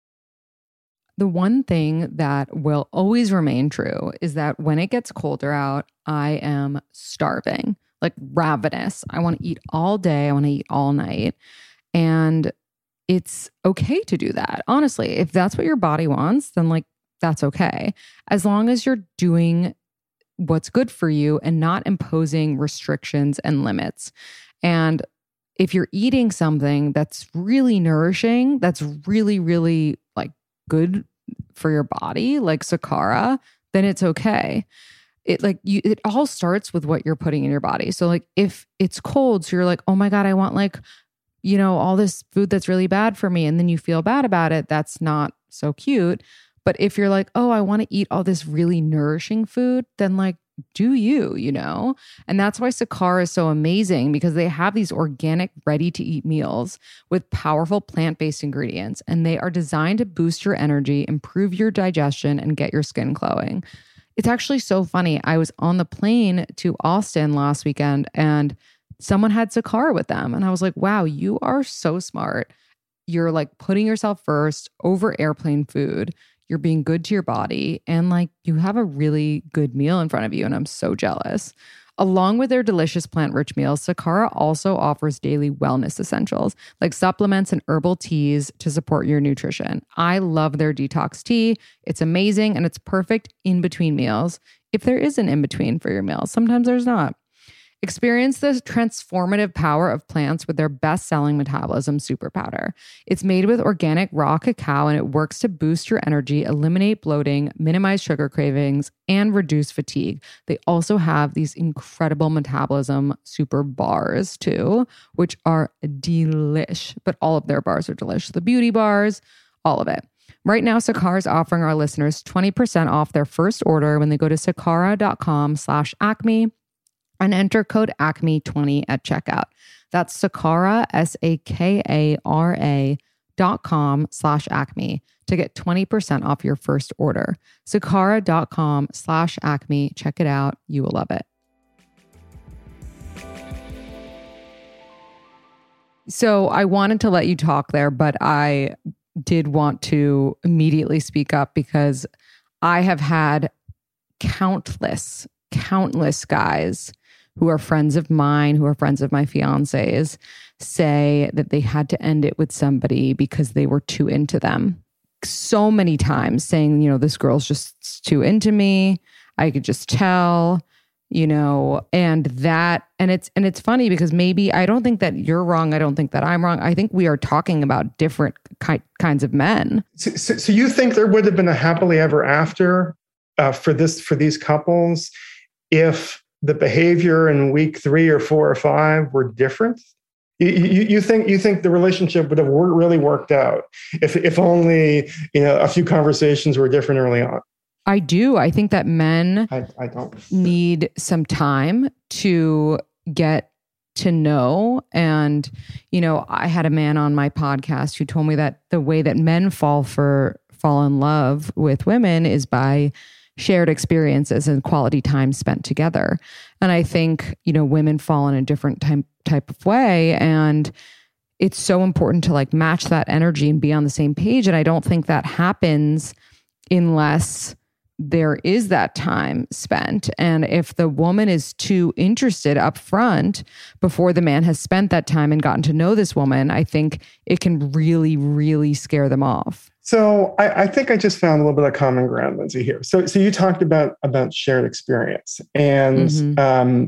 The one thing that will always remain true is that when it gets colder out, I am starving, like ravenous. I want to eat all day. I want to eat all night. And it's okay to do that. Honestly, if that's what your body wants, then like that's okay. As long as you're doing what's good for you and not imposing restrictions and limits. And if you're eating something that's really nourishing, that's really, really like good for your body, like Sakara, then it's okay. It all starts with what you're putting in your body. So like if it's cold, so you're like, oh my God, I want like, you know, all this food that's really bad for me. And then you feel bad about it. That's not so cute. But if you're like, oh, I want to eat all this really nourishing food, then like, do you know? And that's why Sakara is so amazing, because they have these organic, ready-to-eat meals with powerful plant-based ingredients. And they are designed to boost your energy, improve your digestion, and get your skin glowing. It's actually so funny. I was on the plane to Austin last weekend and someone had Sakara with them. And I was like, wow, you are so smart. You're like putting yourself first over airplane food. You're being good to your body. And like you have a really good meal in front of you. And I'm so jealous. Along with their delicious plant-rich meals, Sakara also offers daily wellness essentials like supplements and herbal teas to support your nutrition. I love their detox tea. It's amazing and it's perfect in between meals. If there is an in-between for your meals, sometimes there's not. Experience the transformative power of plants with their best-selling metabolism super powder. It's made with organic raw cacao and it works to boost your energy, eliminate bloating, minimize sugar cravings, and reduce fatigue. They also have these incredible metabolism super bars too, which are delish. But all of their bars are delish. The beauty bars, all of it. Right now, Sakara is offering our listeners 20% off their first order when they go to sakara.com/Acme and enter code ACME20 at checkout. That's Sakara, SAKARA.com/Acme to get 20% off your first order. Sakara.com/Acme. Check it out. You will love it. So I wanted to let you talk there, but I did want to immediately speak up because I have had countless guys who are friends of mine, who are friends of my fiance's, say that they had to end it with somebody because they were too into them. So many times saying, you know, this girl's just too into me. I could just tell, you know, and it's funny because maybe I don't think that you're wrong. I don't think that I'm wrong. I think we are talking about different kinds of men. So you think there would have been a happily ever after for these couples if the behavior in week 3 or 4 or 5 were different? You think the relationship would have really worked out if only, you know, a few conversations were different early on? I do. I think that men I don't need some time to get to know. And, you know, I had a man on my podcast who told me that the way that men fall in love with women is by shared experiences and quality time spent together. And I think, you know, women fall in a different type of way. And it's so important to like match that energy and be on the same page. And I don't think that happens unless there is that time spent. And if the woman is too interested up front before the man has spent that time and gotten to know this woman, I think it can really, really scare them off. So I think I just found a little bit of common ground, Lindsay, here. So you talked about shared experience, and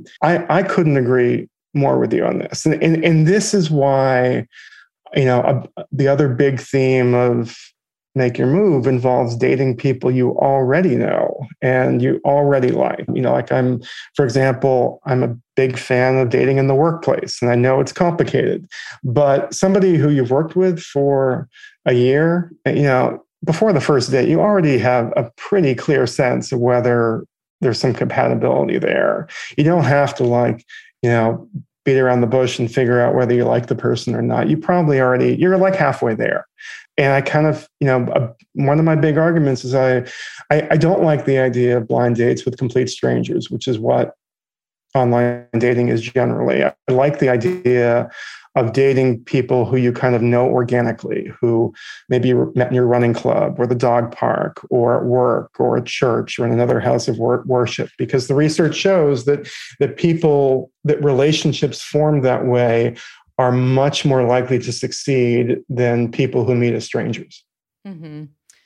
I couldn't agree more with you on this. And this is why, you know, the other big theme of Make Your Move involves dating people you already know and you already like. You know, like for example, I'm a big fan of dating in the workplace, and I know it's complicated, but somebody who you've worked with for a year, you know, before the first date, you already have a pretty clear sense of whether there's some compatibility there. You don't have to beat around the bush and figure out whether you like the person or not. You're like halfway there. And I kind of, one of my big arguments is I don't like the idea of blind dates with complete strangers, which is what online dating is generally. I like the idea of dating people who you kind of know organically, who maybe you met in your running club or the dog park or at work or at church or in another house of worship, because the research shows that relationships formed that way are much more likely to succeed than people who meet as strangers. Mm-hmm.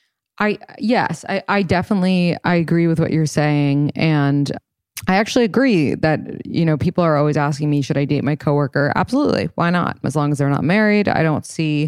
I definitely agree with what you're saying. And I actually agree that, people are always asking me, should I date my coworker? Absolutely. Why not? As long as they're not married, I don't see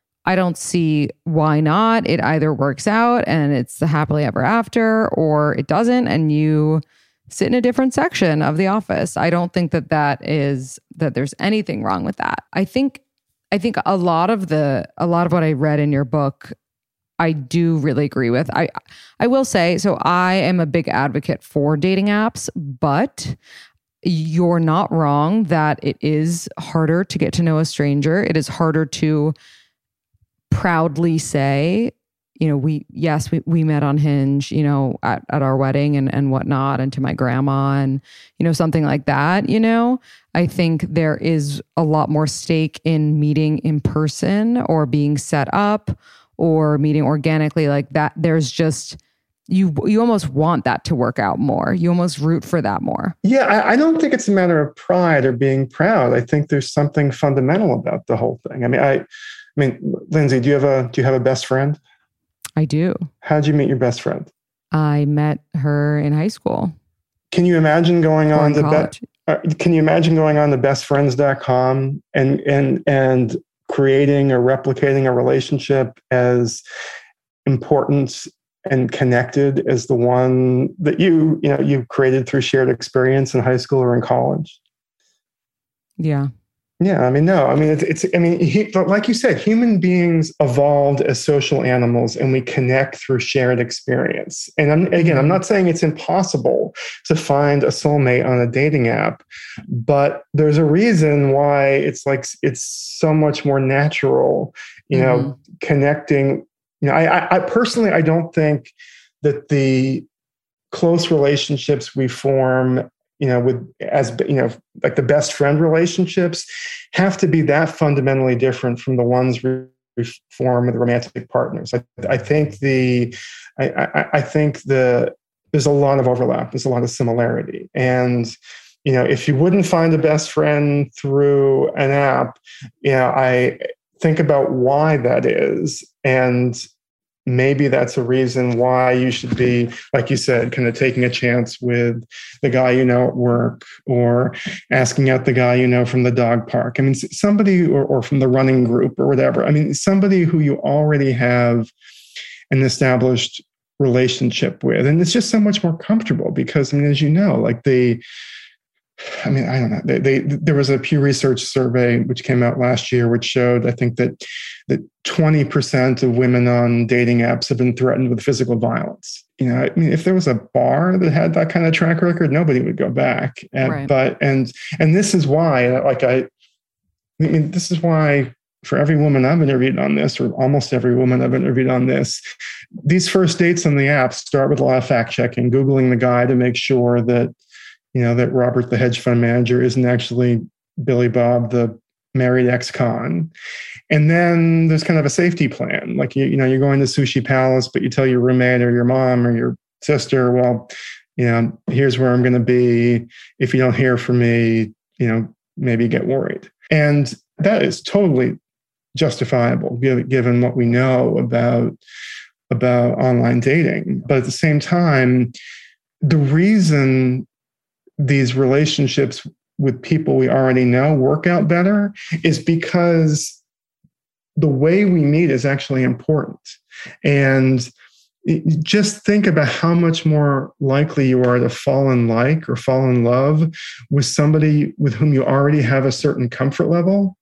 why not. It either works out and it's the happily ever after, or it doesn't, and you sit in a different section of the office. I don't think that there's anything wrong with that. I think a lot of what I read in your book, I do really agree with. I will say, so I am a big advocate for dating apps, but you're not wrong that it is harder to get to know a stranger. It is harder to proudly say, we met on Hinge, at our wedding and whatnot, and to my grandma and, something like that. I think there is a lot more stake in meeting in person or being set up or meeting organically like that. There's just, you almost want that to work out more. You almost root for that more. Yeah, I don't think it's a matter of pride or being proud. I think there's something fundamental about the whole thing. I mean, Lindsay, do you have a best friend? I do. How'd you meet your best friend? I met her in high school. Can you imagine going on to bestfriends.com and creating or replicating a relationship as important and connected as the one that you created through shared experience in high school or in college? Yeah. Yeah. Like you said, human beings evolved as social animals and we connect through shared experience. And I'm not saying it's impossible to find a soulmate on a dating app, but there's a reason why it's so much more natural, connecting. I personally, I don't think that the close relationships we form like the best friend relationships have to be that fundamentally different from the ones we form with romantic partners. I think there's a lot of overlap. There's a lot of similarity. And, if you wouldn't find a best friend through an app, I think about why that is. And maybe that's a reason why you should be, like you said, kind of taking a chance with the guy at work, or asking out the guy from the dog park. I mean, somebody, or from the running group or whatever. I mean, somebody who you already have an established relationship with. And it's just so much more comfortable because, as you know, I don't know. There was a Pew Research survey which came out last year, which showed, I think, that 20% of women on dating apps have been threatened with physical violence. If there was a bar that had that kind of track record, nobody would go back. And this is why, this is why for every woman I've interviewed on this, or almost every woman I've interviewed on this, these first dates on the app start with a lot of fact checking, Googling the guy to make sure that that Robert, the hedge fund manager, isn't actually Billy Bob, the married ex-con. And then there's kind of a safety plan. Like, you're going to Sushi Palace, but you tell your roommate or your mom or your sister, well, here's where I'm going to be. If you don't hear from me, maybe get worried. And that is totally justifiable given what we know about online dating. But at the same time, the reason these relationships with people we already know work out better is because the way we meet is actually important. And just think about how much more likely you are to fall in like or fall in love with somebody with whom you already have a certain comfort level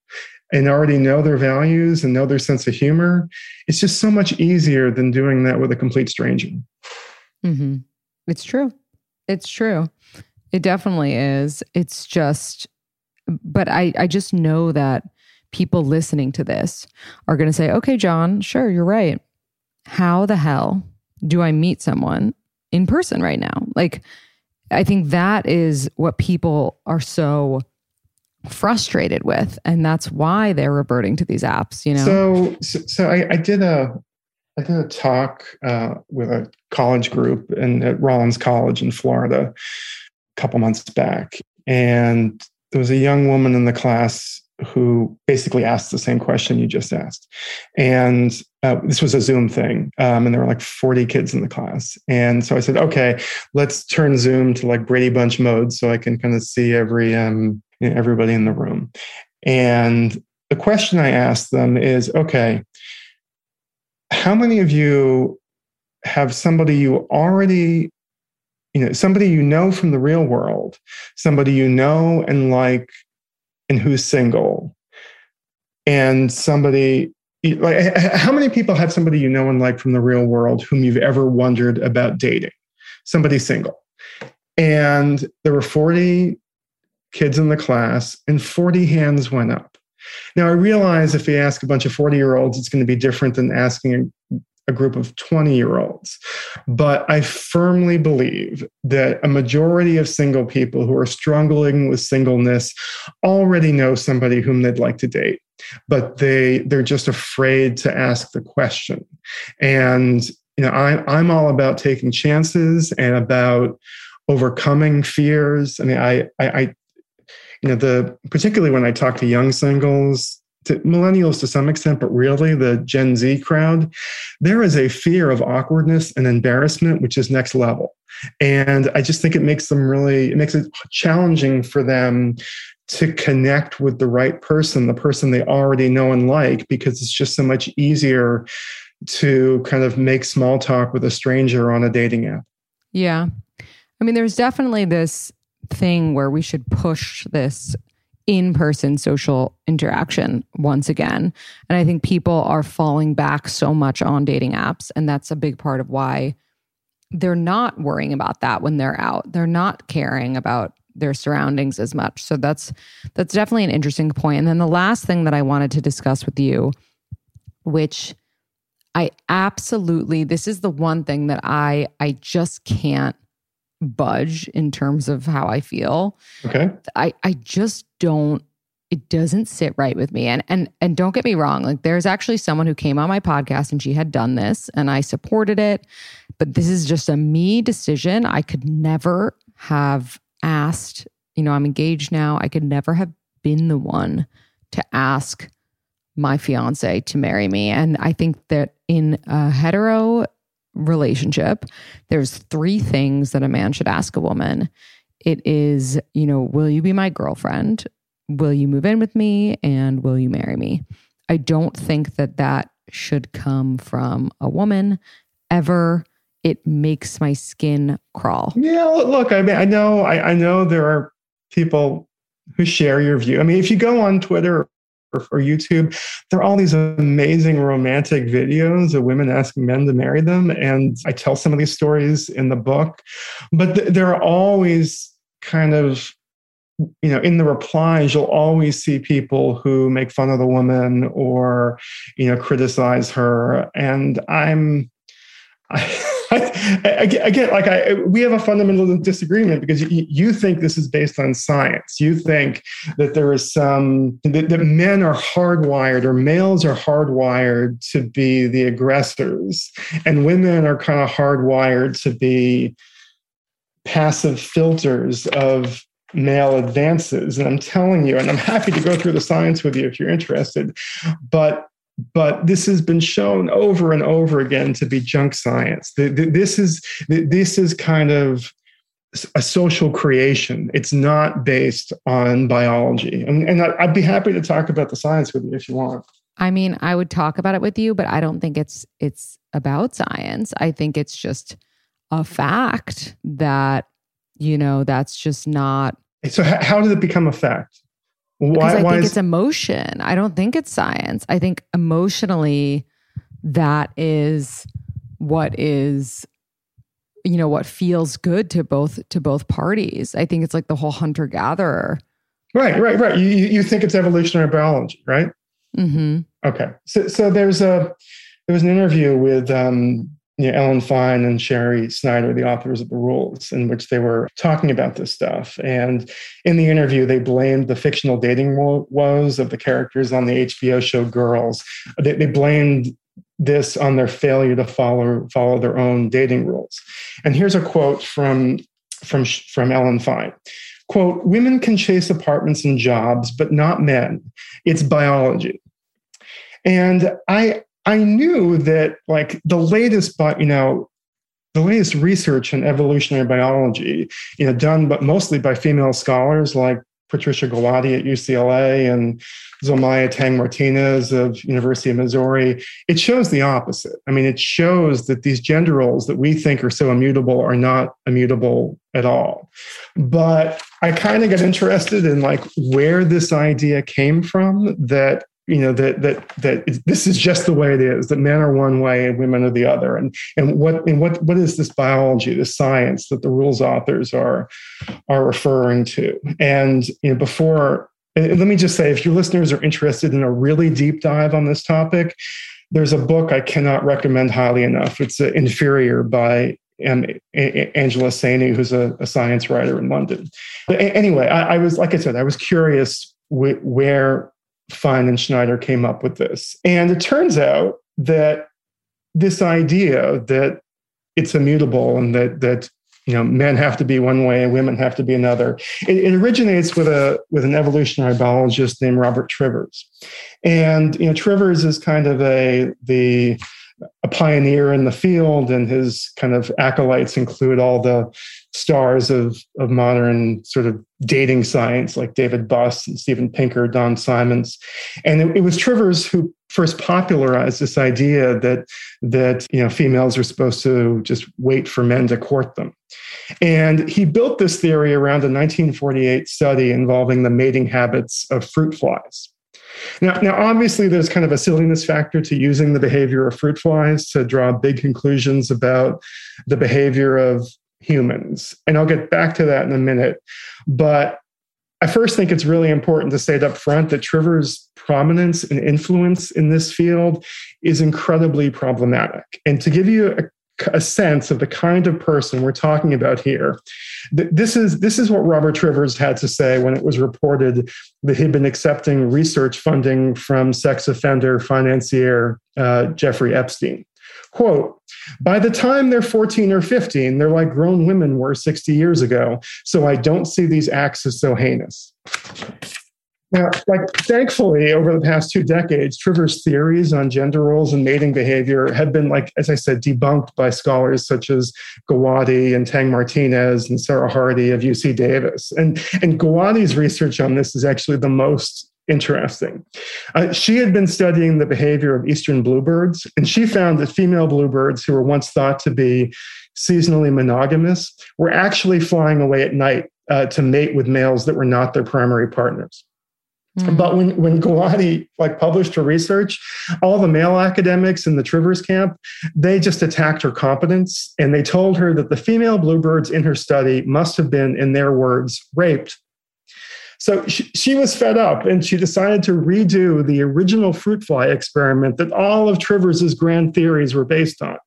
and already know their values and know their sense of humor, it's just so much easier than doing that with a complete stranger. Mm-hmm. It's true. It's true. It definitely is. It's just, but I just know that people listening to this are going to say, okay, John, sure, you're right. How the hell do I meet someone in person right now? Like, I think that is what people are so frustrated with. And that's why they're reverting to these apps, you know? So I did a talk with a college group at Rollins College in Florida a couple months back. And there was a young woman in the class who basically asked the same question you just asked. And this was a Zoom thing. And there were like 40 kids in the class. And so I said, okay, let's turn Zoom to like Brady Bunch mode so I can kind of see everybody in the room. And the question I asked them is, okay, how many of you have somebody you already, somebody you know from the real world, somebody you know and like, and who's single, and somebody, like, how many people have somebody you know and like from the real world whom you've ever wondered about dating? Somebody single. And there were 40 kids in the class and 40 hands went up. Now, I realize if you ask a bunch of 40-year-olds, it's going to be different than asking a group of 20-year-olds. But I firmly believe that a majority of single people who are struggling with singleness already know somebody whom they'd like to date, but they're just afraid to ask the question. And I'm all about taking chances and about overcoming fears. I mean, particularly when I talk to young singles, to millennials to some extent, but really the Gen Z crowd, there is a fear of awkwardness and embarrassment, which is next level. And I just think it makes it challenging for them to connect with the right person, the person they already know and like, because it's just so much easier to kind of make small talk with a stranger on a dating app. Yeah. I mean, there's definitely this thing where we should push this in-person social interaction once again. And I think people are falling back so much on dating apps. And that's a big part of why they're not worrying about that when they're out. They're not caring about their surroundings as much. So that's definitely an interesting point. And then the last thing that I wanted to discuss with you, which this is the one thing that I just can't budge in terms of how I feel. Okay. I just don't, it doesn't sit right with me. And don't get me wrong, like there's actually someone who came on my podcast and she had done this and I supported it, but this is just a me decision. I could never have asked, I'm engaged now. I could never have been the one to ask my fiance to marry me. And I think that in a hetero relationship, there's 3 things that a man should ask a woman. It is, will you be my girlfriend? Will you move in with me? And will you marry me? I don't think that should come from a woman ever. It makes my skin crawl. Yeah, look, I mean, I know there are people who share your view. I mean, if you go on Twitter or YouTube, there are all these amazing romantic videos of women asking men to marry them. And I tell some of these stories in the book, but there are always kind of, in the replies, you'll always see people who make fun of the woman or, criticize her. And we have a fundamental disagreement because you think this is based on science. You think that there is that men are hardwired or males are hardwired to be the aggressors and women are kind of hardwired to be passive filters of male advances. And I'm telling you, and I'm happy to go through the science with you if you're interested, but this has been shown over and over again to be junk science. This is kind of a social creation. It's not based on biology. And I'd be happy to talk about the science with you if you want. I mean, I would talk about it with you, but I don't think it's about science. I think it's just a fact that, that's just not. So how did it become a fact? Because I think it's emotion. I don't think it's science. I think emotionally that is what feels good to both parties. I think it's like the whole hunter-gatherer. Right. You think it's evolutionary biology, right? Mm-hmm. Okay. So there was an interview with Ellen Fine and Sherry Snyder, the authors of The Rules, in which they were talking about this stuff. And in the interview, they blamed the fictional dating woes of the characters on the HBO show Girls. They blamed this on their failure to follow their own dating rules. And here's a quote from Ellen Fine. Quote, "Women can chase apartments and jobs, but not men. It's biology." And I knew that like the latest research in evolutionary biology, done but mostly by female scholars like Patricia Galati at UCLA and Zomaya Tang Martinez of University of Missouri, it shows the opposite. I mean, it shows that these gender roles that we think are so immutable are not immutable at all. But I kind of got interested in like where this idea came from, that that this is just the way it is, that men are one way and women are the other. And what is this biology, this science that the Rules authors are referring to? And let me just say, if your listeners are interested in a really deep dive on this topic, there's a book I cannot recommend highly enough. It's Inferior by Angela Saini, who's a science writer in London. But anyway, I was curious where Fine and Schneider came up with this. And it turns out that this idea that it's immutable and that men have to be one way and women have to be another, it originates with an evolutionary biologist named Robert Trivers. And Trivers is kind of a pioneer in the field, and his kind of acolytes include all the stars of modern sort of dating science, like David Buss and Steven Pinker, Don Simons. And it was Trivers who first popularized this idea that females are supposed to just wait for men to court them. And he built this theory around a 1948 study involving the mating habits of fruit flies. Now, obviously, there's kind of a silliness factor to using the behavior of fruit flies to draw big conclusions about the behavior of humans. And I'll get back to that in a minute. But I first think it's really important to state up front that Trivers' prominence and influence in this field is incredibly problematic. And to give you a sense of the kind of person we're talking about here, this is what Robert Trivers had to say when it was reported that he'd been accepting research funding from sex offender financier Jeffrey Epstein. Quote, "By the time they're 14 or 15, they're like grown women were 60 years ago, so I don't see these acts as so heinous." Now, thankfully, over the past 2 decades, Trivers' theories on gender roles and mating behavior have been, as I said, debunked by scholars such as Gawati and Tang Martinez and Sarah Hardy of UC Davis. And Gawati's research on this is actually the most interesting. She had been studying the behavior of eastern bluebirds, and she found that female bluebirds who were once thought to be seasonally monogamous were actually flying away at night to mate with males that were not their primary partners. But when Gawati published her research, all the male academics in the Trivers camp, they just attacked her competence, and they told her that the female bluebirds in her study must have been, in their words, raped. So she was fed up, and she decided to redo the original fruit fly experiment that all of Trivers' grand theories were based on.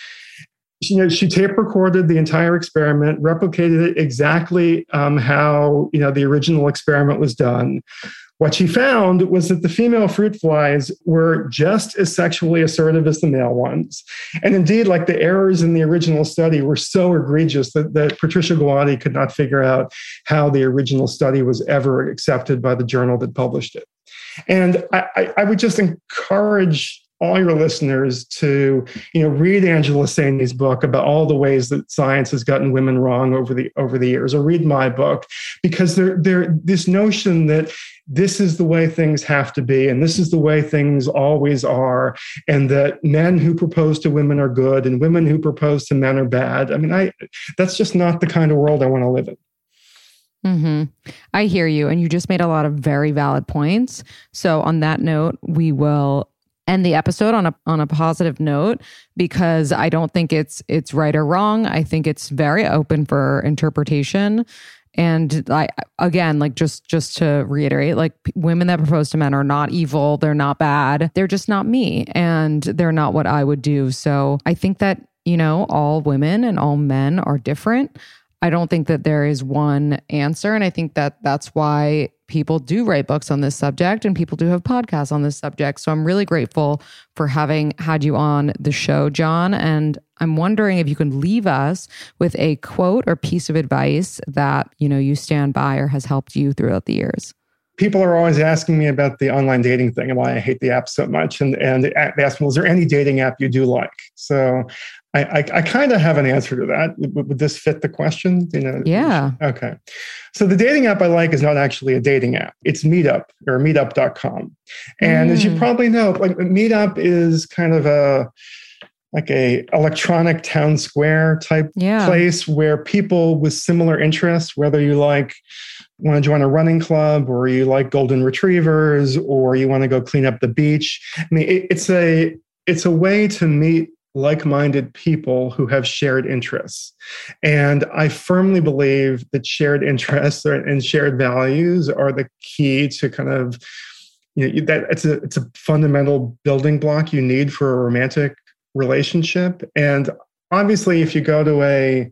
She tape recorded the entire experiment, replicated it exactly how the original experiment was done. What she found was that the female fruit flies were just as sexually assertive as the male ones. And indeed, the errors in the original study were so egregious that Patricia Galati could not figure out how the original study was ever accepted by the journal that published it. And I would just encourage all your listeners to, read Angela Saini's book about all the ways that science has gotten women wrong over the years, or read my book, because this notion that this is the way things have to be, and this is the way things always are, and that men who propose to women are good and women who propose to men are bad. I mean, that's just not the kind of world I want to live in. I hear you. And you just made a lot of very valid points. So on that note, we will end the episode on a positive note, because I don't think it's right or wrong. I think it's very open for interpretation. And again, like just to reiterate, like women that propose to men are not evil. They're not bad. They're just not me. And they're not what I would do. So I think that, all women and all men are different. I don't think that there is one answer. And I think that that's why people do write books on this subject and people do have podcasts on this subject. So I'm really grateful for having had you on the show, John. And I'm wondering if you can leave us with a quote or piece of advice that, you stand by or has helped you throughout the years. People are always asking me about the online dating thing and why I hate the app so much. And they ask me, is there any dating app you do like? So I kind of have an answer to that. Would this fit the question? Yeah. Okay. So the dating app I like is not actually a dating app. It's Meetup or meetup.com. And as you probably know, like Meetup is kind of a electronic town square type place where people with similar interests, whether you want to join a running club or you like golden retrievers or you want to go clean up the beach. I mean, it's a way to meet like-minded people who have shared interests. And I firmly believe that shared interests and shared values are the key to kind of, that it's a fundamental building block you need for a romantic relationship. And obviously, if you go to a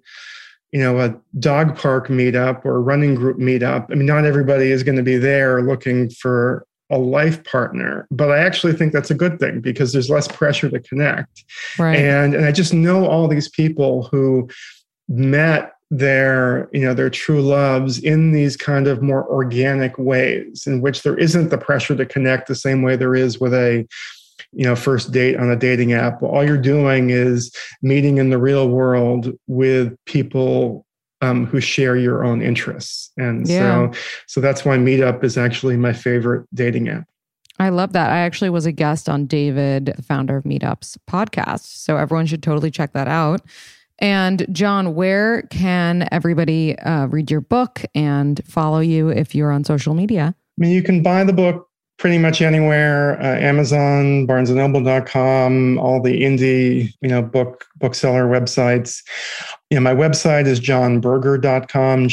dog park meetup or a running group meetup, I mean, not everybody is going to be there looking for a life partner, but I actually think that's a good thing because there's less pressure to connect. Right. And I just know all these people who met their true loves in these kind of more organic ways in which there isn't the pressure to connect the same way there is with a first date on a dating app. All you're doing is meeting in the real world with people who share your own interests. And so that's why Meetup is actually my favorite dating app. I love that. I actually was a guest on David, the founder of Meetup's podcast. So everyone should totally check that out. And John, where can everybody read your book and follow you if you're on social media? I mean, you can buy the book pretty much anywhere, Amazon, BarnesandNoble.com, all the indie, bookseller websites. My website is johnberger.com,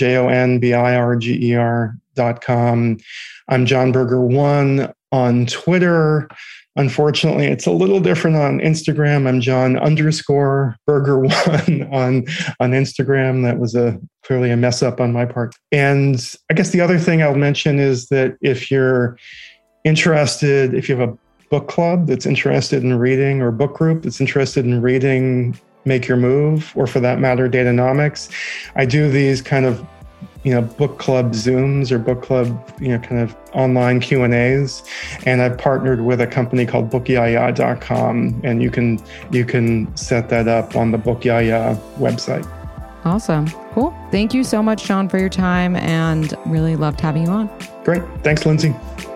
JONBIRGER.com. I'm John Berger1 on Twitter. Unfortunately, it's a little different on Instagram. I'm John_Berger1 on Instagram. That was clearly a mess up on my part. And I guess the other thing I'll mention is that if you're interested, if you have a book club that's interested in reading or book group that's interested in reading Make Your Move, or for that matter, Datanomics, I do these kind of, book club Zooms or book club, kind of online Q&As. And I've partnered with a company called BookYaya.com, and you can set that up on the BookYaya website. Awesome. Cool. Thank you so much, John, for your time, and really loved having you on. Great. Thanks, Lindsay.